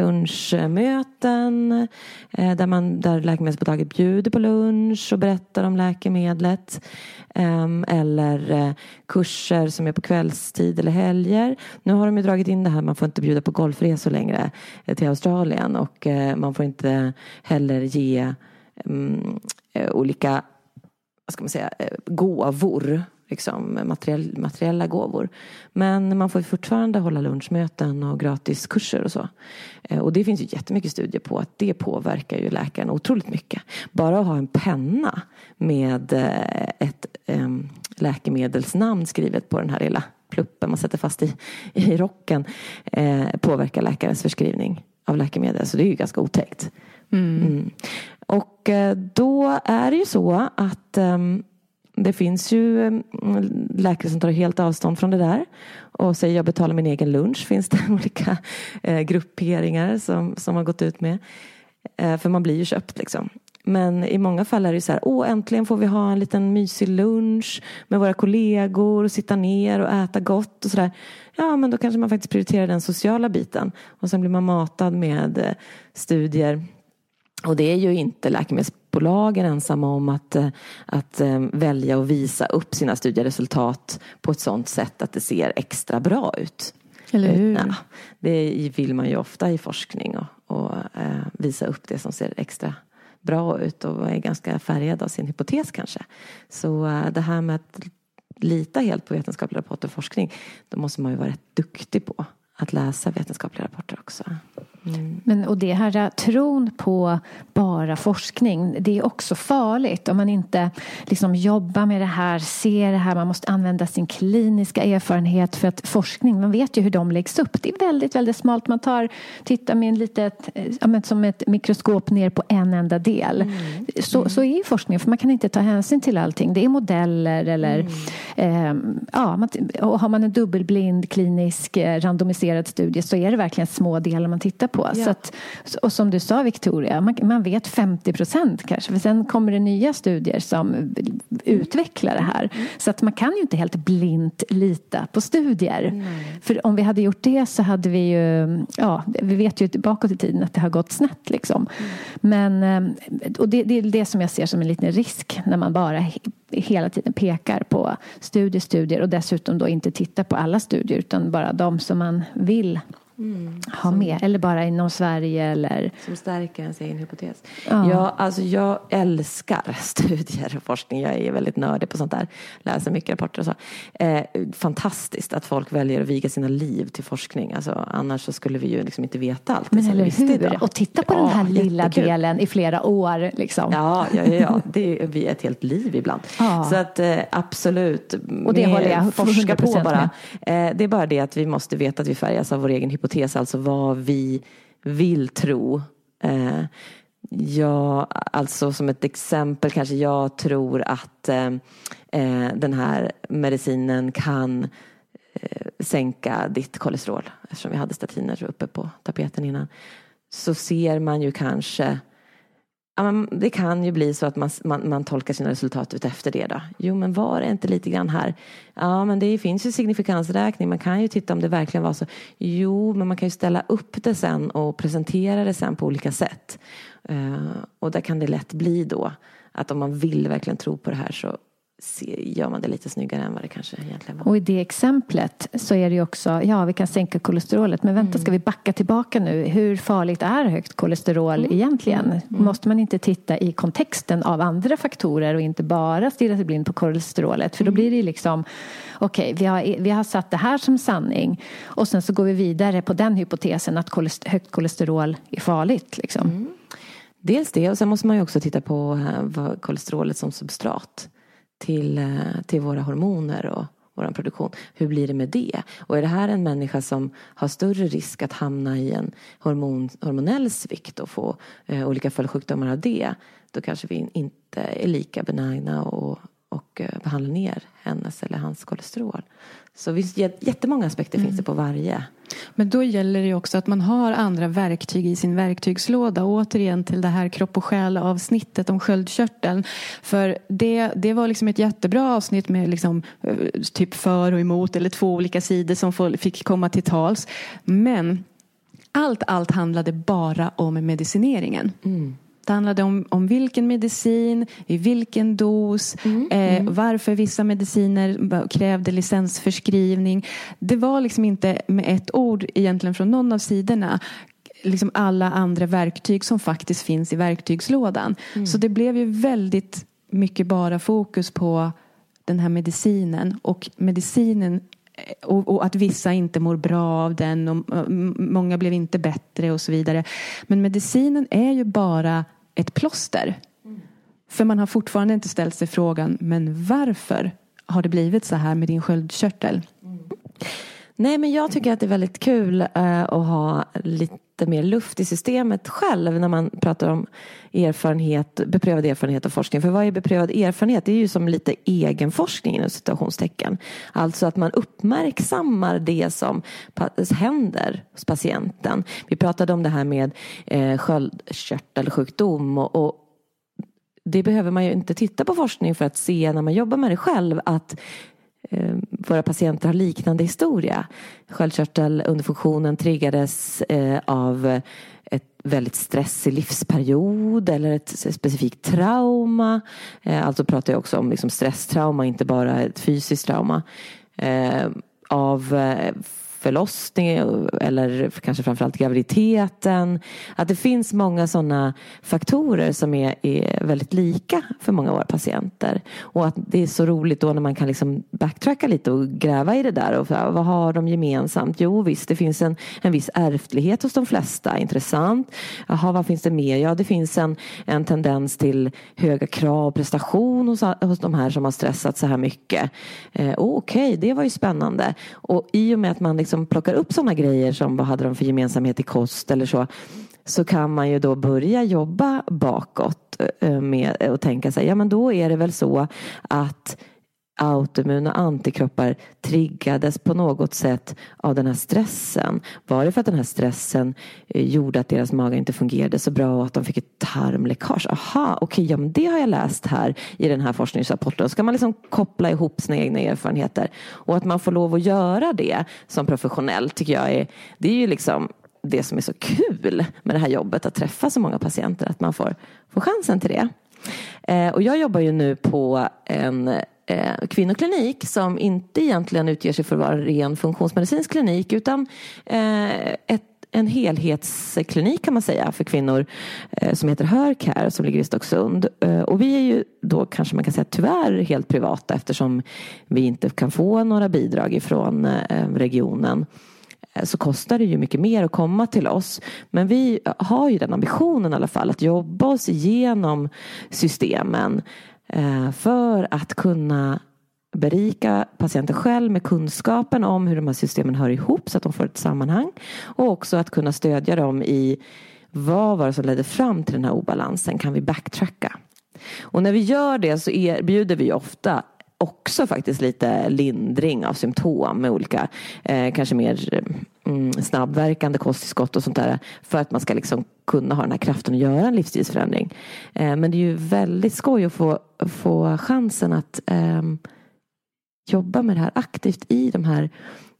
Lunchmöten eh, där, man, där läkemedelsbolaget bjuder på lunch och berättar om läkemedlet. Eh, eller eh, kurser som är på kvällstid eller helger. Nu har de ju dragit in det här, man får inte bjuda på golfresor längre eh, till Australien och eh, man får inte heller ge um, eh, olika, vad ska man säga, eh, gåvor. Liksom materiell, materiella gåvor. Men man får fortfarande hålla lunchmöten och gratiskurser och så. Eh, och det finns ju jättemycket studier på att det påverkar ju läkaren otroligt mycket. Bara att ha en penna med eh, ett eh, läkemedelsnamn skrivet på den här lilla pluppen man sätter fast i, i rocken eh, påverkar läkarens förskrivning av läkemedel. Så det är ju ganska otäckt. Mm. Mm. Och eh, då är det ju så att eh, det finns ju läkare som tar helt avstånd från det där och säger jag betalar min egen lunch. Finns det olika eh, grupperingar som, som har gått ut med. Eh, för man blir ju köpt liksom. Men i många fall är det ju så här, åh äntligen får vi ha en liten mysig lunch med våra kollegor och sitta ner och äta gott och sådär. Ja, men då kanske man faktiskt prioriterar den sociala biten. Och sen blir man matad med eh, studier. Och det är ju inte läkemedelsbolagen ensamma om att, att välja och visa upp sina studieresultat på ett sådant sätt att det ser extra bra ut. Eller hur? Ja, det vill man ju ofta i forskning och, och eh, visa upp det som ser extra bra ut och är ganska färgad av sin hypotes kanske. Så eh, det här med att lita helt på vetenskapliga rapporter och forskning, då måste man ju vara rätt duktig på att läsa vetenskapliga rapporter också. Mm. Men, och det här tron på bara forskning, det är också farligt om man inte liksom jobbar med det här, ser det här, man måste använda sin kliniska erfarenhet för att forskning, man vet ju hur de läggs upp. Det är väldigt, väldigt smalt. Man tar, tittar med en litet, ja, som ett mikroskop ner på en enda del. Mm. Så, mm. så är ju forskning, för man kan inte ta hänsyn till allting. Det är modeller eller mm. eh, ja, man, och har man en dubbelblind klinisk randomiserad studie så är det verkligen små delar man tittar på. Ja. Så att, och som du sa Victoria, man, man vet femtio procent kanske. För sen kommer det nya studier som utvecklar det här. Mm. Så att man kan ju inte helt blint lita på studier. Mm. För om vi hade gjort det så hade vi ju, ja, vi vet ju bakåt i tiden att det har gått snett liksom. Mm. Men, och det, det är det som jag ser som en liten risk när man bara hela tiden pekar på studier, studier och dessutom då inte tittar på alla studier utan bara de som man vill Mm. ha med. Eller bara inom Sverige. Eller... Som stärker ens egen hypotes. Ja. Ja, alltså jag älskar studier och forskning. Jag är väldigt nördig på sånt där. Läser mycket rapporter och så. Eh, fantastiskt att folk väljer att viga sina liv till forskning. Alltså, annars så skulle vi ju liksom inte veta allt. Men eller hur? Och titta på ja, den här lilla jättekul. delen i flera år. Liksom. Ja, ja, ja, ja. Det är vi är ett helt liv ibland. Ja. Så att eh, absolut. Och det håller jag forska på hundra procent bara. Eh, det är bara det att vi måste veta att vi färgas av vår egen hypotes. Alltså vad vi vill tro. Eh, ja, alltså som ett exempel kanske jag tror att eh, eh, den här medicinen kan eh, sänka ditt kolesterol. Eftersom vi hade statiner uppe på tapeten innan. Så ser man ju kanske... Ja, men det kan ju bli så att man, man, man tolkar sina resultat ut efter det då. Jo, men var det inte lite grann här? Ja, men det finns ju signifikansräkning. Man kan ju titta om det verkligen var så. Jo, men man kan ju ställa upp det sen och presentera det sen på olika sätt. Uh, och där kan det lätt bli då att om man vill verkligen tro på det här så gör man det lite snyggare än vad det kanske egentligen var. Och i det exemplet så är det ju också, ja vi kan sänka kolesterolet, men vänta, mm. ska vi backa tillbaka nu? Hur farligt är högt kolesterol mm. egentligen? Mm. Måste man inte titta i kontexten av andra faktorer och inte bara stirra sig blind på kolesterolet? För då blir det liksom, okej, okay, vi, har, vi har satt det här som sanning och sen så går vi vidare på den hypotesen att kolest- högt kolesterol är farligt liksom. Mm. Dels det, och sen måste man ju också titta på vad kolesterolet som substrat till, till våra hormoner och vår produktion. Hur blir det med det? Och är det här en människa som har större risk att hamna i en hormon, hormonell svikt och få eh, olika följdsjukdomar av det, då kanske vi inte är lika benägna och, och eh, behandla ner hennes eller hans kolesterol. Så visst, jättemånga aspekter mm. finns det på varje. Men då gäller det ju också att man har andra verktyg i sin verktygslåda. Återigen till det här kropp och själ avsnittet om sköldkörteln. För det, det var liksom ett jättebra avsnitt med liksom, typ för och emot eller två olika sidor som fick komma till tals. Men allt, allt handlade bara om medicineringen. Mm. Det handlade om, om vilken medicin, i vilken dos, mm, eh, mm. varför vissa mediciner krävde licensförskrivning. Det var liksom inte med ett ord egentligen från någon av sidorna liksom alla andra verktyg som faktiskt finns i verktygslådan. Mm. Så det blev ju väldigt mycket bara fokus på den här medicinen och medicinen och, och att vissa inte mår bra av den och, och många blev inte bättre och så vidare. Men medicinen är ju bara ett plåster. Mm. För man har fortfarande inte ställt sig frågan, men varför har det blivit så här med din sköldkörtel? Mm. Nej, men jag tycker att det är väldigt kul uh, att ha lite mer luft i systemet själv när man pratar om erfarenhet, beprövad erfarenhet och forskning. För vad är beprövad erfarenhet? Det är ju som lite egenforskning inom situationstecken. Alltså att man uppmärksammar det som händer hos patienten. Vi pratade om det här med eh, sköldkörtelsjukdom och, och det behöver man ju inte titta på forskning för att se när man jobbar med det själv att våra patienter har liknande historia. Sköldkörtelunderfunktionen triggades eh, av ett väldigt stressig livsperiod eller ett specifikt trauma. Eh, alltså pratar jag också om liksom stresstrauma, inte bara ett fysiskt trauma. Eh, av eh, förlossning eller kanske framförallt graviditeten. Att det finns många sådana faktorer som är, är väldigt lika för många av våra patienter. Och att det är så roligt då när man kan liksom backtracka lite och gräva i det där. Och vad har de gemensamt? Jo visst, det finns en, en viss ärftlighet hos de flesta. Intressant. Jaha, vad finns det mer? Ja, det finns en, en tendens till höga krav och prestation hos, hos de här som har stressat så här mycket. Eh, Okej, okay, det var ju spännande. Och i och med att man liksom som plockar upp sådana grejer som vad hade de för gemensamhet i kost eller så, så kan man ju då börja jobba bakåt med och tänka sig, ja men då är det väl så att autoimmuna antikroppar triggades på något sätt av den här stressen. Var det för att den här stressen gjorde att deras mage inte fungerade så bra och att de fick ett tarmläckage? Aha, okej, okay, ja men det har jag läst här i den här forskningsrapporten. Då ska man liksom koppla ihop sina egna erfarenheter. Och att man får lov att göra det som professionell tycker jag är, det är ju liksom det som är så kul med det här jobbet, att träffa så många patienter, att man får, får chansen till det. Eh, och jag jobbar ju nu på en eh, kvinnoklinik som inte egentligen utger sig för att vara en ren funktionsmedicinsk klinik utan eh, ett en helhetsklinik kan man säga för kvinnor eh, som heter Hercare som ligger i Stocksund. Eh, och vi är ju då kanske man kan säga tyvärr helt privata eftersom vi inte kan få några bidrag ifrån eh, regionen. Eh, så kostar det ju mycket mer att komma till oss. Men vi har ju den ambitionen i alla fall att jobba oss igenom systemen eh, för att kunna berika patienten själv med kunskapen om hur de här systemen hör ihop så att de får ett sammanhang och också att kunna stödja dem i vad var det som ledde fram till den här obalansen, kan vi backtracka. Och när vi gör det så erbjuder vi ofta också faktiskt lite lindring av symptom med olika eh, kanske mer mm, snabbverkande kosttillskott och sånt där för att man ska liksom kunna ha den här kraften att göra en livsstilsförändring. Eh, men det är ju väldigt skoj att få, få chansen att eh, jobba med det här aktivt i de här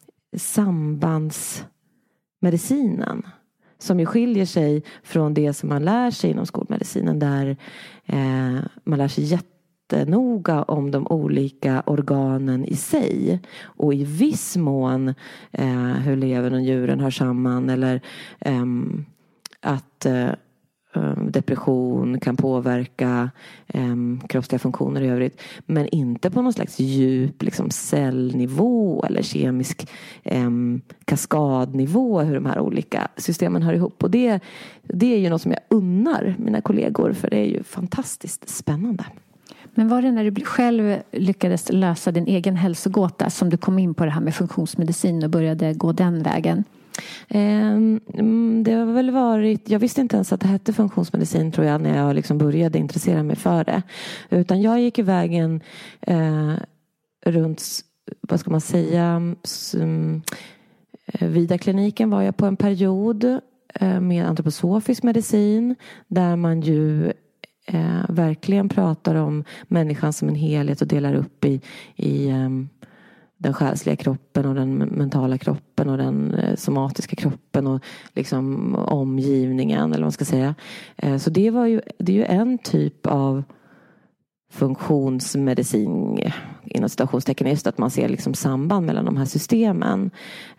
sambandsmedicinen som ju skiljer sig från det som man lär sig inom skolmedicinen där eh, man lär sig jättenoga om de olika organen i sig och i viss mån eh, hur levern och njuren hör samman eller eh, att eh, depression kan påverka eh, kroppsliga funktioner i övrigt men inte på någon slags djup liksom cellnivå eller kemisk eh, kaskadnivå hur de här olika systemen hör ihop och det, det är ju något som jag unnar mina kollegor för det är ju fantastiskt spännande. Men var det när du själv lyckades lösa din egen hälsogåta som du kom in på det här med funktionsmedicin och började gå den vägen? Det har väl varit, jag visste inte ens att det hette funktionsmedicin tror jag när jag liksom började intressera mig för det. Utan jag gick i vägen eh, runt, vad ska man säga, som, eh, Vida-kliniken var jag på en period eh, med antroposofisk medicin där man ju eh, verkligen pratar om människan som en helhet och delar upp i, i eh, den själsliga kroppen och den mentala kroppen och den somatiska kroppen och liksom omgivningen eller vad man ska säga. Så det var ju, det är ju en typ av funktionsmedicin inom citationstecken just att man ser liksom samband mellan de här systemen.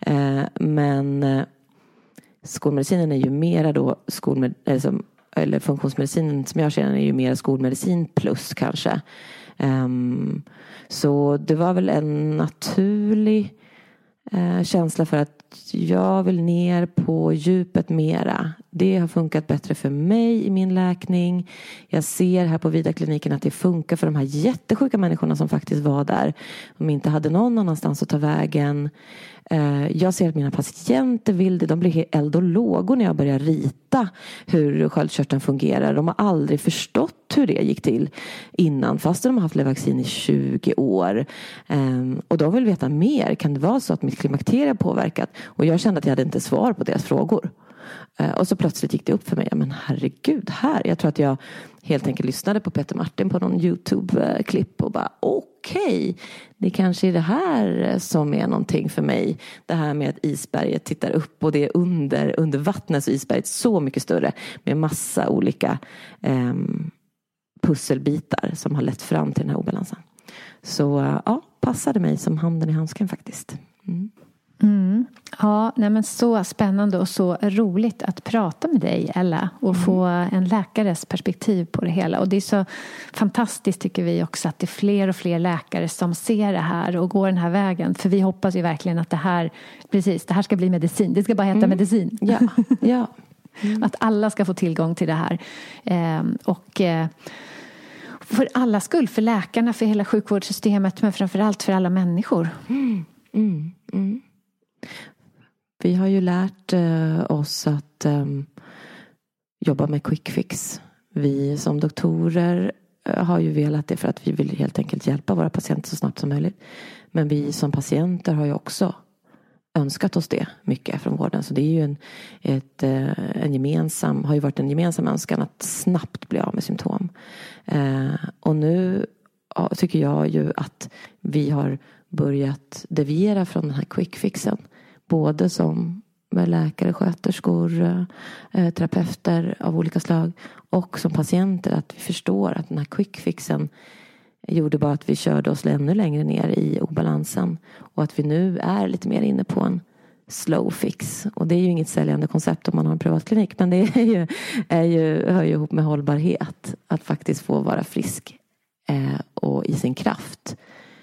Men skolmedicinen är ju mera då skolmed, eller, eller funktionsmedicinen som jag känner är ju mer skolmedicin plus kanske. Um, så det var väl en naturlig uh, känsla för att jag vill ner på djupet mera. Det har funkat bättre för mig i min läkning. Jag ser här på Vida-kliniken att det funkar för de här jättesjuka människorna som faktiskt var där. De inte hade någon annanstans att ta vägen. Jag ser att mina patienter vill det. De blir eld och lågor när jag börjar rita hur sköldkörteln fungerar. De har aldrig förstått hur det gick till innan. Fast de har haft Levaxin i tjugo år. Och de vill veta mer. Kan det vara så att mitt klimakterie påverkat? Och jag kände att jag hade inte svar på deras frågor. Och så plötsligt gick det upp för mig. Men herregud, här. Jag tror att jag helt enkelt lyssnade på Peter Martin på någon YouTube-klipp och bara okej, okay, det kanske är det här som är någonting för mig. Det här med att isberget tittar upp och det är under, under vattnet så isberget är så mycket större med massa olika eh, pusselbitar som har lett fram till den här obalansen. Så ja, passade mig som handen i handsken faktiskt. Mm. Mm. Ja, nej men så spännande och så roligt att prata med dig, Ella, och mm. få en läkares perspektiv på det hela. Och det är så fantastiskt tycker vi också att det är fler och fler läkare som ser det här och går den här vägen. För vi hoppas ju verkligen att det här, precis, det här ska bli medicin. Det ska bara heta mm. medicin. Ja, ja. Mm. Att alla ska få tillgång till det här. Ehm, och... Eh, för alla skull, för läkarna, för hela sjukvårdssystemet, men framförallt för alla människor. Mm. Mm. Mm. Vi har ju lärt uh, oss att um, jobba med quick fix. Vi som doktorer uh, har ju velat det för att vi vill helt enkelt hjälpa våra patienter så snabbt som möjligt. Men vi som patienter har ju också önskat oss det mycket från vården. Så det är ju en, ett, uh, en gemensam, har ju varit en gemensam önskan att snabbt bli av med symptom. Uh, och nu uh, tycker jag ju att vi har börjat deviera från den här quick fixen. Både som med läkare, sköterskor, eh, terapeuter av olika slag och som patienter, att vi förstår att den här quick fixen gjorde bara att vi körde oss ännu längre ner i obalansen. Och att vi nu är lite mer inne på en slow fix. Och det är ju inget säljande koncept om man har en privatklinik. Men det är ju, är ju, hör ju ihop med hållbarhet. Att faktiskt få vara frisk eh, och i sin kraft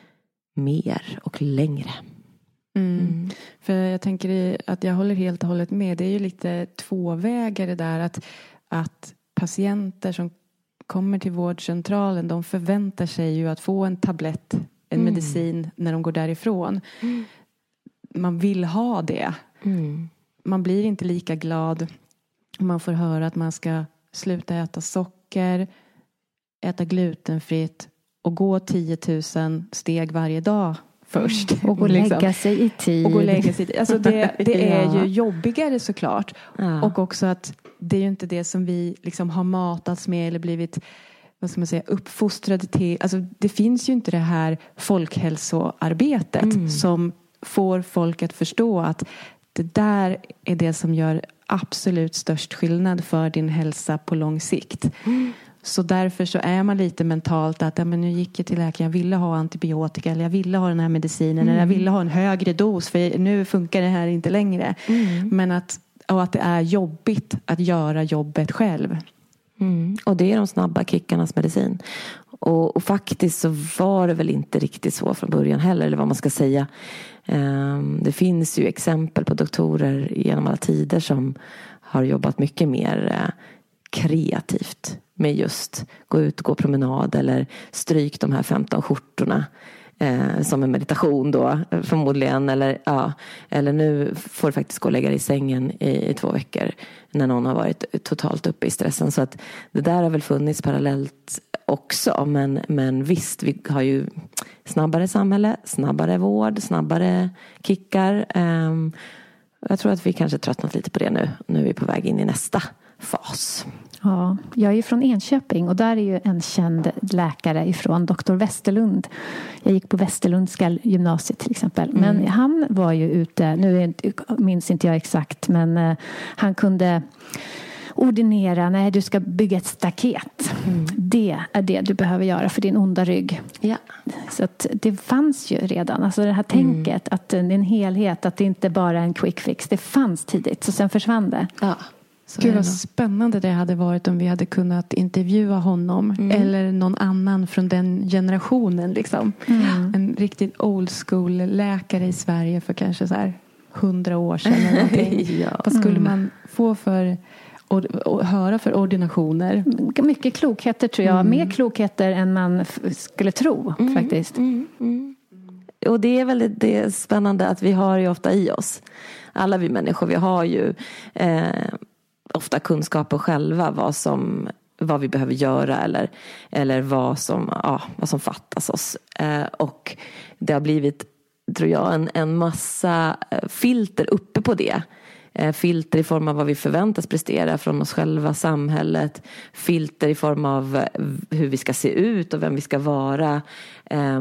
mer och längre. Mm. Mm. För jag tänker att jag håller helt och hållet med. Det är ju lite tvåvägare där. Att, att patienter som kommer till vårdcentralen, de förväntar sig ju att få en tablett, en mm. medicin när de går därifrån. Mm. Man vill ha det. Mm. Man blir inte lika glad om man får höra att man ska sluta äta socker, äta glutenfritt och gå tio tusen steg varje dag först. Mm. Och gå och lägga liksom. sig i tid. Och gå och lägga sig i tid. Alltså det, det är ja. ju jobbigare såklart. Ja. Och också att det är ju inte det som vi liksom har matats med eller blivit, vad ska man säga, uppfostrade till. Alltså det finns ju inte det här folkhälsoarbetet mm. som får folk att förstå att det där är det som gör absolut störst skillnad för din hälsa på lång sikt. Mm. Så därför så är man lite mentalt att ja, men nu gick jag till läkaren, jag ville ha antibiotika eller jag ville ha den här medicinen mm. eller jag ville ha en högre dos för nu funkar det här inte längre. Mm. Men att, och att det är jobbigt att göra jobbet själv. Mm. Och det är de snabba kickarnas medicin. Och, och faktiskt så var det väl inte riktigt så från början heller, eller vad man ska säga. Um, det finns ju exempel på doktorer genom alla tider som har jobbat mycket mer uh, kreativt med just gå ut och gå promenad eller stryk de här femton skjortorna eh, som en meditation då förmodligen, eller ja, eller nu får du faktiskt gå och lägga dig i sängen i, i två veckor när någon har varit totalt uppe i stressen. Så att det där har väl funnits parallellt också, men, men visst, vi har ju snabbare samhälle, snabbare vård, snabbare kickar. Eh, jag tror att vi kanske tröttnat lite på det nu. Nu är vi på väg in i nästa fas. Ja, jag är ju från Enköping och där är ju en känd läkare ifrån doktor Westerlund. Jag gick på Västerlundska gymnasiet till exempel. Men mm. han var ju ute, nu är, minns inte jag exakt, men uh, han kunde ordinera, nej du ska bygga ett staket. Mm. Det är det du behöver göra för din onda rygg. Ja. Så att det fanns ju redan, alltså det här tänket mm. att det är en helhet, att det inte bara är en quick fix. Det fanns tidigt, så sen försvann det. Ja. Gud vad spännande det hade varit om vi hade kunnat intervjua honom mm. eller någon annan från den generationen liksom. Mm. En riktigt old school läkare i Sverige för kanske så här hundra år sedan eller någonting. Ja. Vad skulle man få för och, och höra för ordinationer? Mycket klokheter tror jag. Mm. Mer klokheter än man f- skulle tro mm. faktiskt. Mm. Mm. Och det är väl det spännande att vi har ju ofta i oss. Alla vi människor, vi har ju eh, ofta kunskaper själva vad som vad vi behöver göra eller eller vad som ja, vad som fattas oss eh, och det har blivit, tror jag, en en massa filter uppe på det. Eh, filter i form av vad vi förväntas prestera från oss själva, samhället, filter i form av hur vi ska se ut och vem vi ska vara, eh,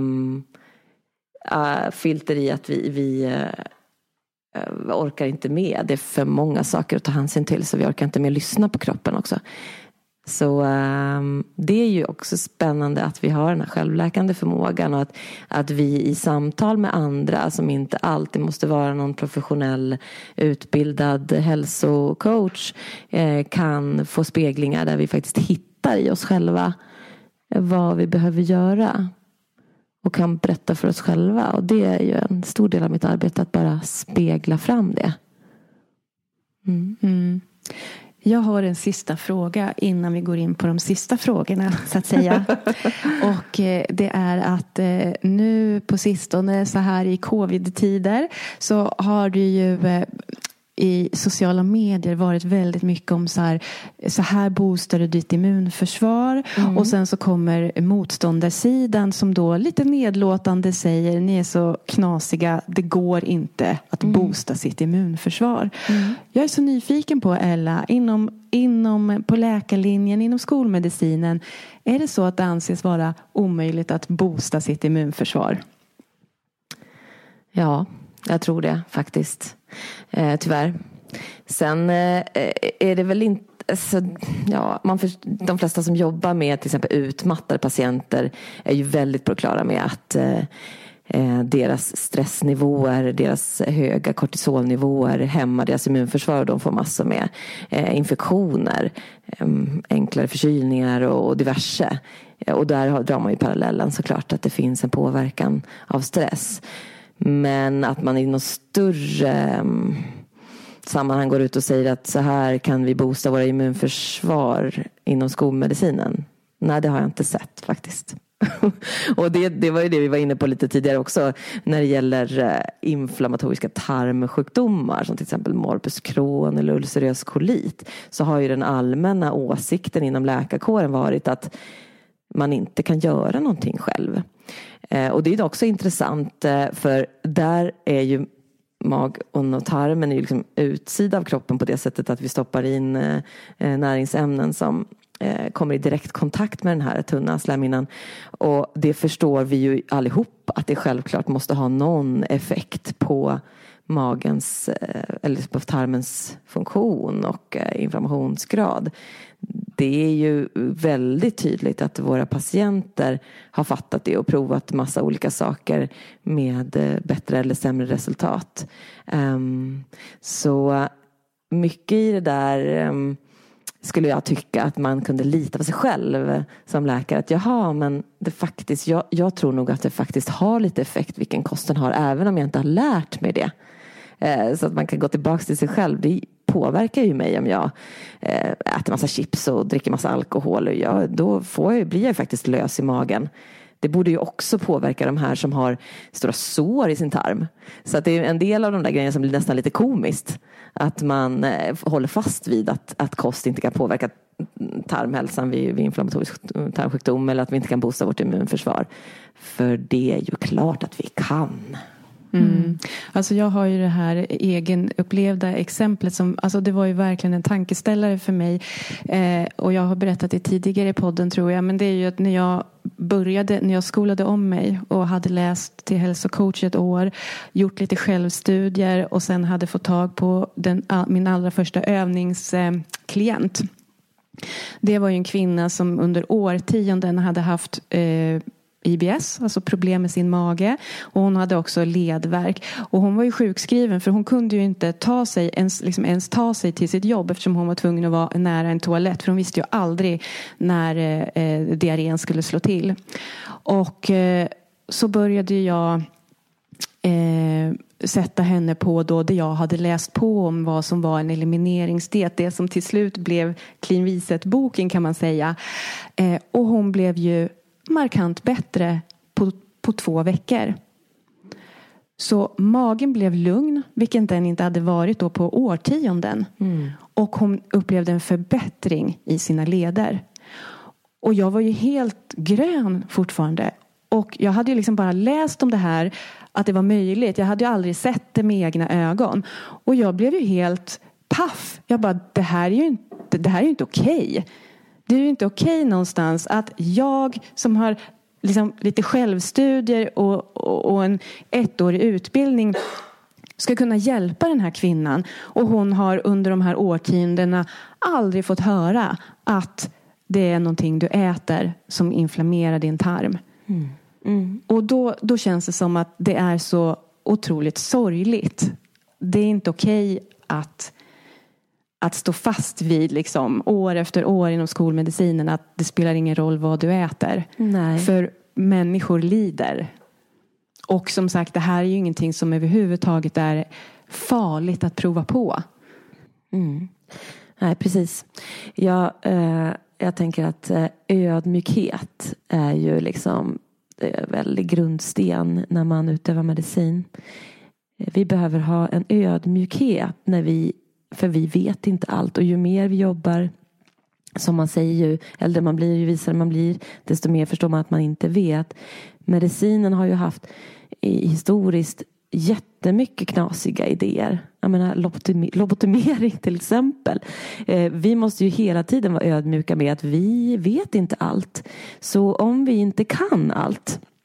uh, filter i att vi vi uh, Vi orkar inte med. Det är för många saker att ta hänsyn till, så vi orkar inte med att lyssna på kroppen också. Så um, det är ju också spännande att vi har den här självläkande förmågan och att, att vi i samtal med andra som inte alltid måste vara någon professionell utbildad hälsocoach eh, kan få speglingar där vi faktiskt hittar i oss själva vad vi behöver göra. Och kan berätta för oss själva. Och det är ju en stor del av mitt arbete, att bara spegla fram det. Mm. Mm. Jag har en sista fråga innan vi går in på de sista frågorna, så att säga. Och det är att nu på sistone, så här i covid-tider, så har det ju i sociala medier varit väldigt mycket om så här, så här boostar du ditt immunförsvar. Mm. Och sen så kommer motståndarsidan som då lite nedlåtande säger, ni är så knasiga, det går inte att mm. boosta sitt immunförsvar. Mm. Jag är så nyfiken på, Ella, inom, inom på läkarlinjen, inom skolmedicinen, är det så att det anses vara omöjligt att boosta sitt immunförsvar? Ja, jag tror det faktiskt. Eh, tyvärr. Sen eh, är det väl inte, Så, ja, man för, de flesta som jobbar med till exempel utmattade patienter är ju väldigt på det klara med att eh, deras stressnivåer, deras höga kortisolnivåer hämmar deras immunförsvar och de får massor med eh, infektioner, eh, enklare förkylningar och diverse. Och där drar man ju parallellen såklart att det finns en påverkan av stress. Men att man i någon större sammanhang går ut och säger att så här kan vi boosta våra immunförsvar inom skolmedicinen. Nej, det har jag inte sett faktiskt. Och det, det var ju det vi var inne på lite tidigare också när det gäller inflammatoriska tarmsjukdomar som till exempel morbus Crohn eller ulcerös kolit, så har ju den allmänna åsikten inom läkarkåren varit att man inte kan göra någonting själv. Och det är också intressant för där är ju mag- och tarmen är ju liksom utsida av kroppen på det sättet att vi stoppar in näringsämnen som kommer i direkt kontakt med den här tunna slemhinnan. Och det förstår vi ju allihop att det självklart måste ha någon effekt på magens eller på tarmens funktion och inflammationsgrad. Det är ju väldigt tydligt att våra patienter har fattat det och provat massa olika saker med bättre eller sämre resultat. Um, så mycket i det där um, skulle jag tycka att man kunde lita på sig själv som läkare. Att jaha, men det faktiskt, jag, jag tror nog att det faktiskt har lite effekt vilken kosten har, även om jag inte har lärt mig det. Uh, så att man kan gå tillbaka till sig själv. Det påverkar ju mig om jag eh, äter massa chips och dricker massa alkohol. Och jag, då får jag, blir jag ju faktiskt lös i magen. Det borde ju också påverka de här som har stora sår i sin tarm. Så att det är en del av de där grejerna som blir nästan lite komiskt. Att man eh, håller fast vid att, att kost inte kan påverka tarmhälsan vid, vid inflammatorisk tarmsjukdom. Eller att vi inte kan boosta vårt immunförsvar. För det är ju klart att vi kan. Mm. Alltså jag har ju det här egenupplevda exemplet som, alltså det var ju verkligen en tankeställare för mig, eh, och jag har berättat det tidigare i podden tror jag, men det är ju att när jag började, när jag skolade om mig och hade läst till hälsocoach ett år, gjort lite självstudier och sen hade fått tag på den, min allra första övningsklient. Det var ju en kvinna som under årtionden hade haft eh, I B S, alltså problem med sin mage, och hon hade också ledvärk och hon var ju sjukskriven för hon kunde ju inte ta sig ens, liksom ens ta sig till sitt jobb eftersom hon var tvungen att vara nära en toalett, för hon visste ju aldrig när eh, diarrén skulle slå till. Och eh, så började jag eh, sätta henne på då det jag hade läst på om vad som var en elimineringsdiet, det som till slut blev Clean Reset-boken kan man säga, eh, och hon blev ju markant bättre på, på två veckor. Så magen blev lugn, vilket den inte hade varit då på årtionden. Mm. Och hon upplevde en förbättring i sina leder. Och jag var ju helt grön fortfarande. Och jag hade ju liksom bara läst om det här, att det var möjligt. Jag hade ju aldrig sett det med egna ögon. Och jag blev ju helt paff. Jag bara, det här är ju inte, det här är ju inte okej. Det är ju inte okej någonstans att jag som har liksom lite självstudier och, och, och en ettårig utbildning ska kunna hjälpa den här kvinnan. Och hon har under de här årtiondena aldrig fått höra att det är någonting du äter som inflammerar din tarm. Mm. Mm. Och då, då känns det som att det är så otroligt sorgligt. Det är inte okej att Att stå fast vid liksom, år efter år inom skolmedicinen att det spelar ingen roll vad du äter. Nej. För människor lider. Och som sagt, det här är ju ingenting som överhuvudtaget är farligt att prova på. Mm. Nej, precis. Jag, eh, jag tänker att ödmjukhet är ju liksom en väldigt grundsten när man utövar medicin. Vi behöver ha en ödmjukhet när vi För vi vet inte allt. Och ju mer vi jobbar, som man säger, ju äldre man blir, ju visare man blir, desto mer förstår man att man inte vet. Medicinen har ju haft i, historiskt jättemycket knasiga idéer. Jag menar lobotomi, lobotomering till exempel. Eh, vi måste ju hela tiden vara ödmjuka med att vi vet inte allt. Så om vi inte kan allt,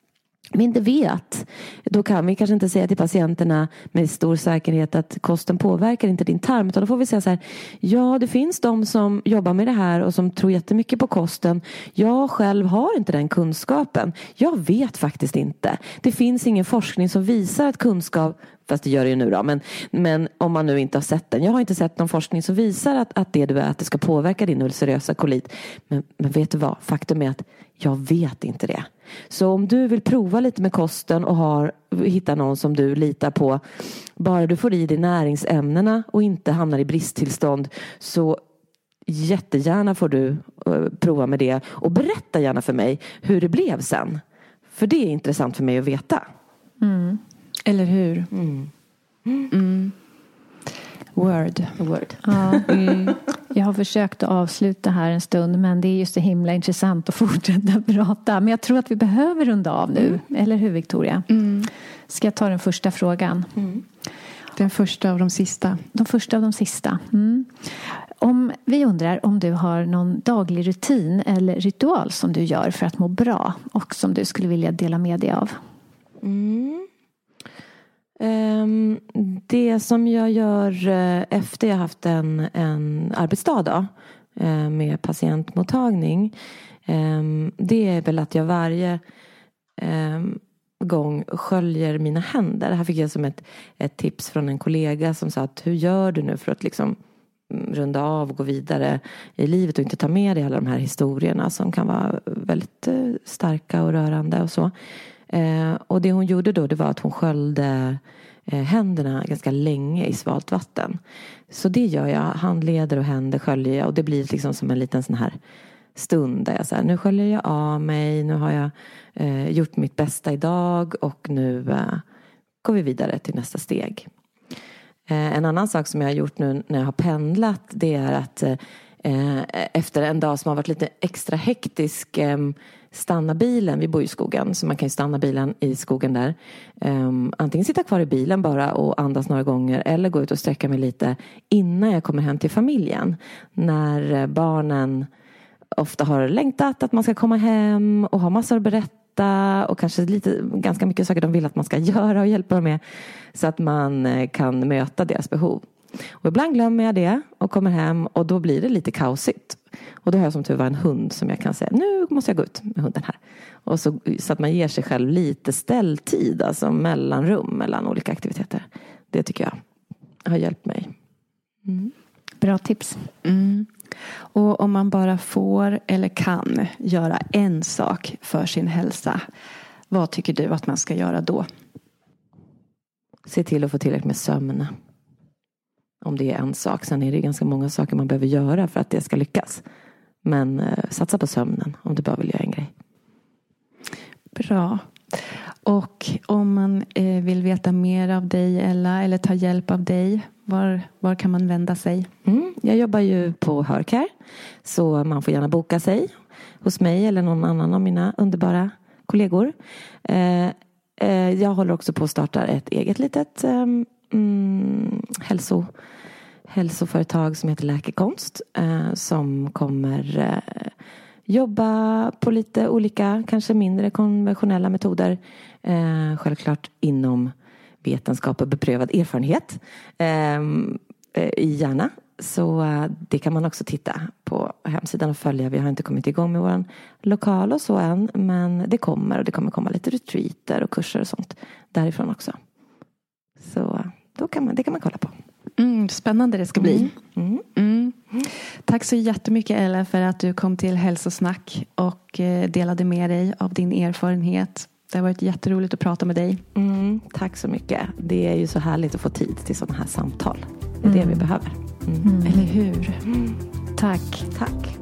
vi inte vet, då kan vi kanske inte säga till patienterna med stor säkerhet att kosten påverkar inte din tarm, utan då får vi säga så här: ja, det finns de som jobbar med det här och som tror jättemycket på kosten. Jag själv har inte den kunskapen. Jag vet faktiskt inte. Det finns ingen forskning som visar att kunskap, fast det gör det ju nu då, men, men om man nu inte har sett den. Jag har inte sett någon forskning som visar att, att det du äter ska påverka din ulcerösa kolit. Men, men vet du vad? Faktum är att jag vet inte det. Så om du vill prova lite med kosten och har, hitta någon som du litar på, bara du får i dig näringsämnena och inte hamnar i bristtillstånd, så jättegärna får du uh, prova med det. Och berätta gärna för mig hur det blev sen. För det är intressant för mig att veta. Mm. Eller hur? Mm. Mm. Word. Word. Ja. Mm. Jag har försökt att avsluta här en stund, men det är just så himla intressant att fortsätta prata. Men jag tror att vi behöver runda av nu. Mm. Eller hur, Victoria? Mm. Ska jag ta den första frågan? Mm. Den första av de sista. De första av de sista. Mm. Om vi undrar om du har någon daglig rutin eller ritual som du gör för att må bra och som du skulle vilja dela med dig av. Mm. Um, det som jag gör uh, efter jag haft en, en arbetsdag då, uh, med patientmottagning, um, det är väl att jag varje um, gång sköljer mina händer. Det här fick jag som ett, ett tips från en kollega som sa att hur gör du nu för att liksom runda av och gå vidare i livet och inte ta med dig alla de här historierna som kan vara väldigt uh, starka och rörande och så. Eh, och det hon gjorde då, det var att hon sköljde eh, händerna ganska länge i svalt vatten. Så det gör jag, handleder och händer sköljer jag, och det blir liksom som en liten sån här stund där jag säger, nu sköljer jag av mig, nu har jag eh, gjort mitt bästa idag och nu eh, går vi vidare till nästa steg. Eh, en annan sak som jag har gjort nu när jag har pendlat, det är att eh, efter en dag som har varit lite extra hektisk, eh, stanna bilen, vi bor i skogen så man kan ju stanna bilen i skogen där, um, antingen sitta kvar i bilen bara och andas några gånger eller gå ut och sträcka mig lite innan jag kommer hem till familjen, när barnen ofta har längtat att man ska komma hem och ha massor att berätta och kanske lite, ganska mycket saker de vill att man ska göra och hjälpa dem med, så att man kan möta deras behov. Och ibland glömmer jag det och kommer hem och då blir det lite kaosigt. Och då har jag som tur var en hund som jag kan säga, nu måste jag gå ut med hunden här. Och så, så att man ger sig själv lite ställtid, alltså mellanrum mellan olika aktiviteter. Det tycker jag har hjälpt mig. Mm. Bra tips. Mm. Och om man bara får eller kan göra en sak för sin hälsa, vad tycker du att man ska göra då? Se till att få tillräckligt med sömn. Om det är en sak. Sen är det ganska många saker man behöver göra för att det ska lyckas. Men eh, satsa på sömnen om du bara vill göra en grej. Bra. Och om man eh, vill veta mer av dig Ella, eller ta hjälp av dig, var, var kan man vända sig? Mm, jag jobbar ju på Hörcare, så man får gärna boka sig hos mig eller någon annan av mina underbara kollegor. Eh, eh, jag håller också på att starta ett eget litet eh, mm, hälso, hälsoföretag som heter Läkekonst, eh, som kommer eh, jobba på lite olika, kanske mindre konventionella metoder. Eh, självklart inom vetenskap och beprövad erfarenhet eh, i hjärna. Så eh, det kan man också titta på hemsidan och följa. Vi har inte kommit igång med våran lokal och så än, men det kommer, och det kommer komma lite retreater och kurser och sånt därifrån också. Så då kan man, det kan man kolla på. Mm, spännande det ska bli. Mm. Mm. Tack så jättemycket Ella för att du kom till Hälsosnack och delade med dig av din erfarenhet. Det har varit jätteroligt att prata med dig. Mm, tack så mycket. Det är ju så härligt att få tid till sådana här samtal. Det är mm. det vi behöver. Mm. Mm. Eller hur? Mm. Tack. Tack.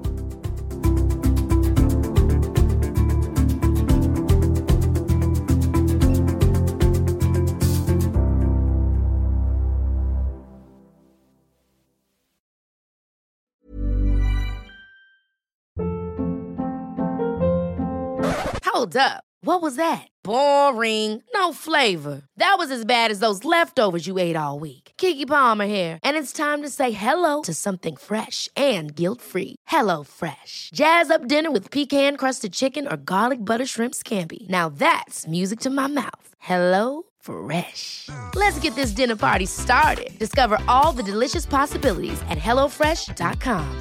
Hold up. What was that? Boring. No flavor. That was as bad as those leftovers you ate all week. Keke Palmer here, and it's time to say hello to something fresh and guilt-free. Hello Fresh. Jazz up dinner with pecan-crusted chicken or garlic butter shrimp scampi. Now that's music to my mouth. Hello Fresh. Let's get this dinner party started. Discover all the delicious possibilities at hello fresh dot com.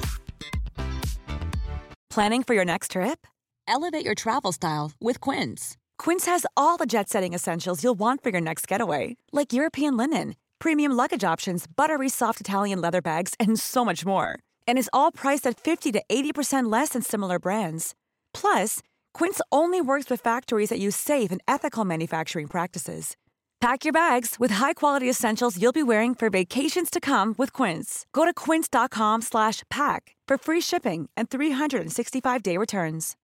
Planning for your next trip? Elevate your travel style with Quince. Quince has all the jet-setting essentials you'll want for your next getaway, like European linen, premium luggage options, buttery soft Italian leather bags, and so much more. And is all priced at fifty to eighty percent less than similar brands. Plus, Quince only works with factories that use safe and ethical manufacturing practices. Pack your bags with high-quality essentials you'll be wearing for vacations to come with Quince. Go to quince dot com slash pack for free shipping and three sixty-five day returns.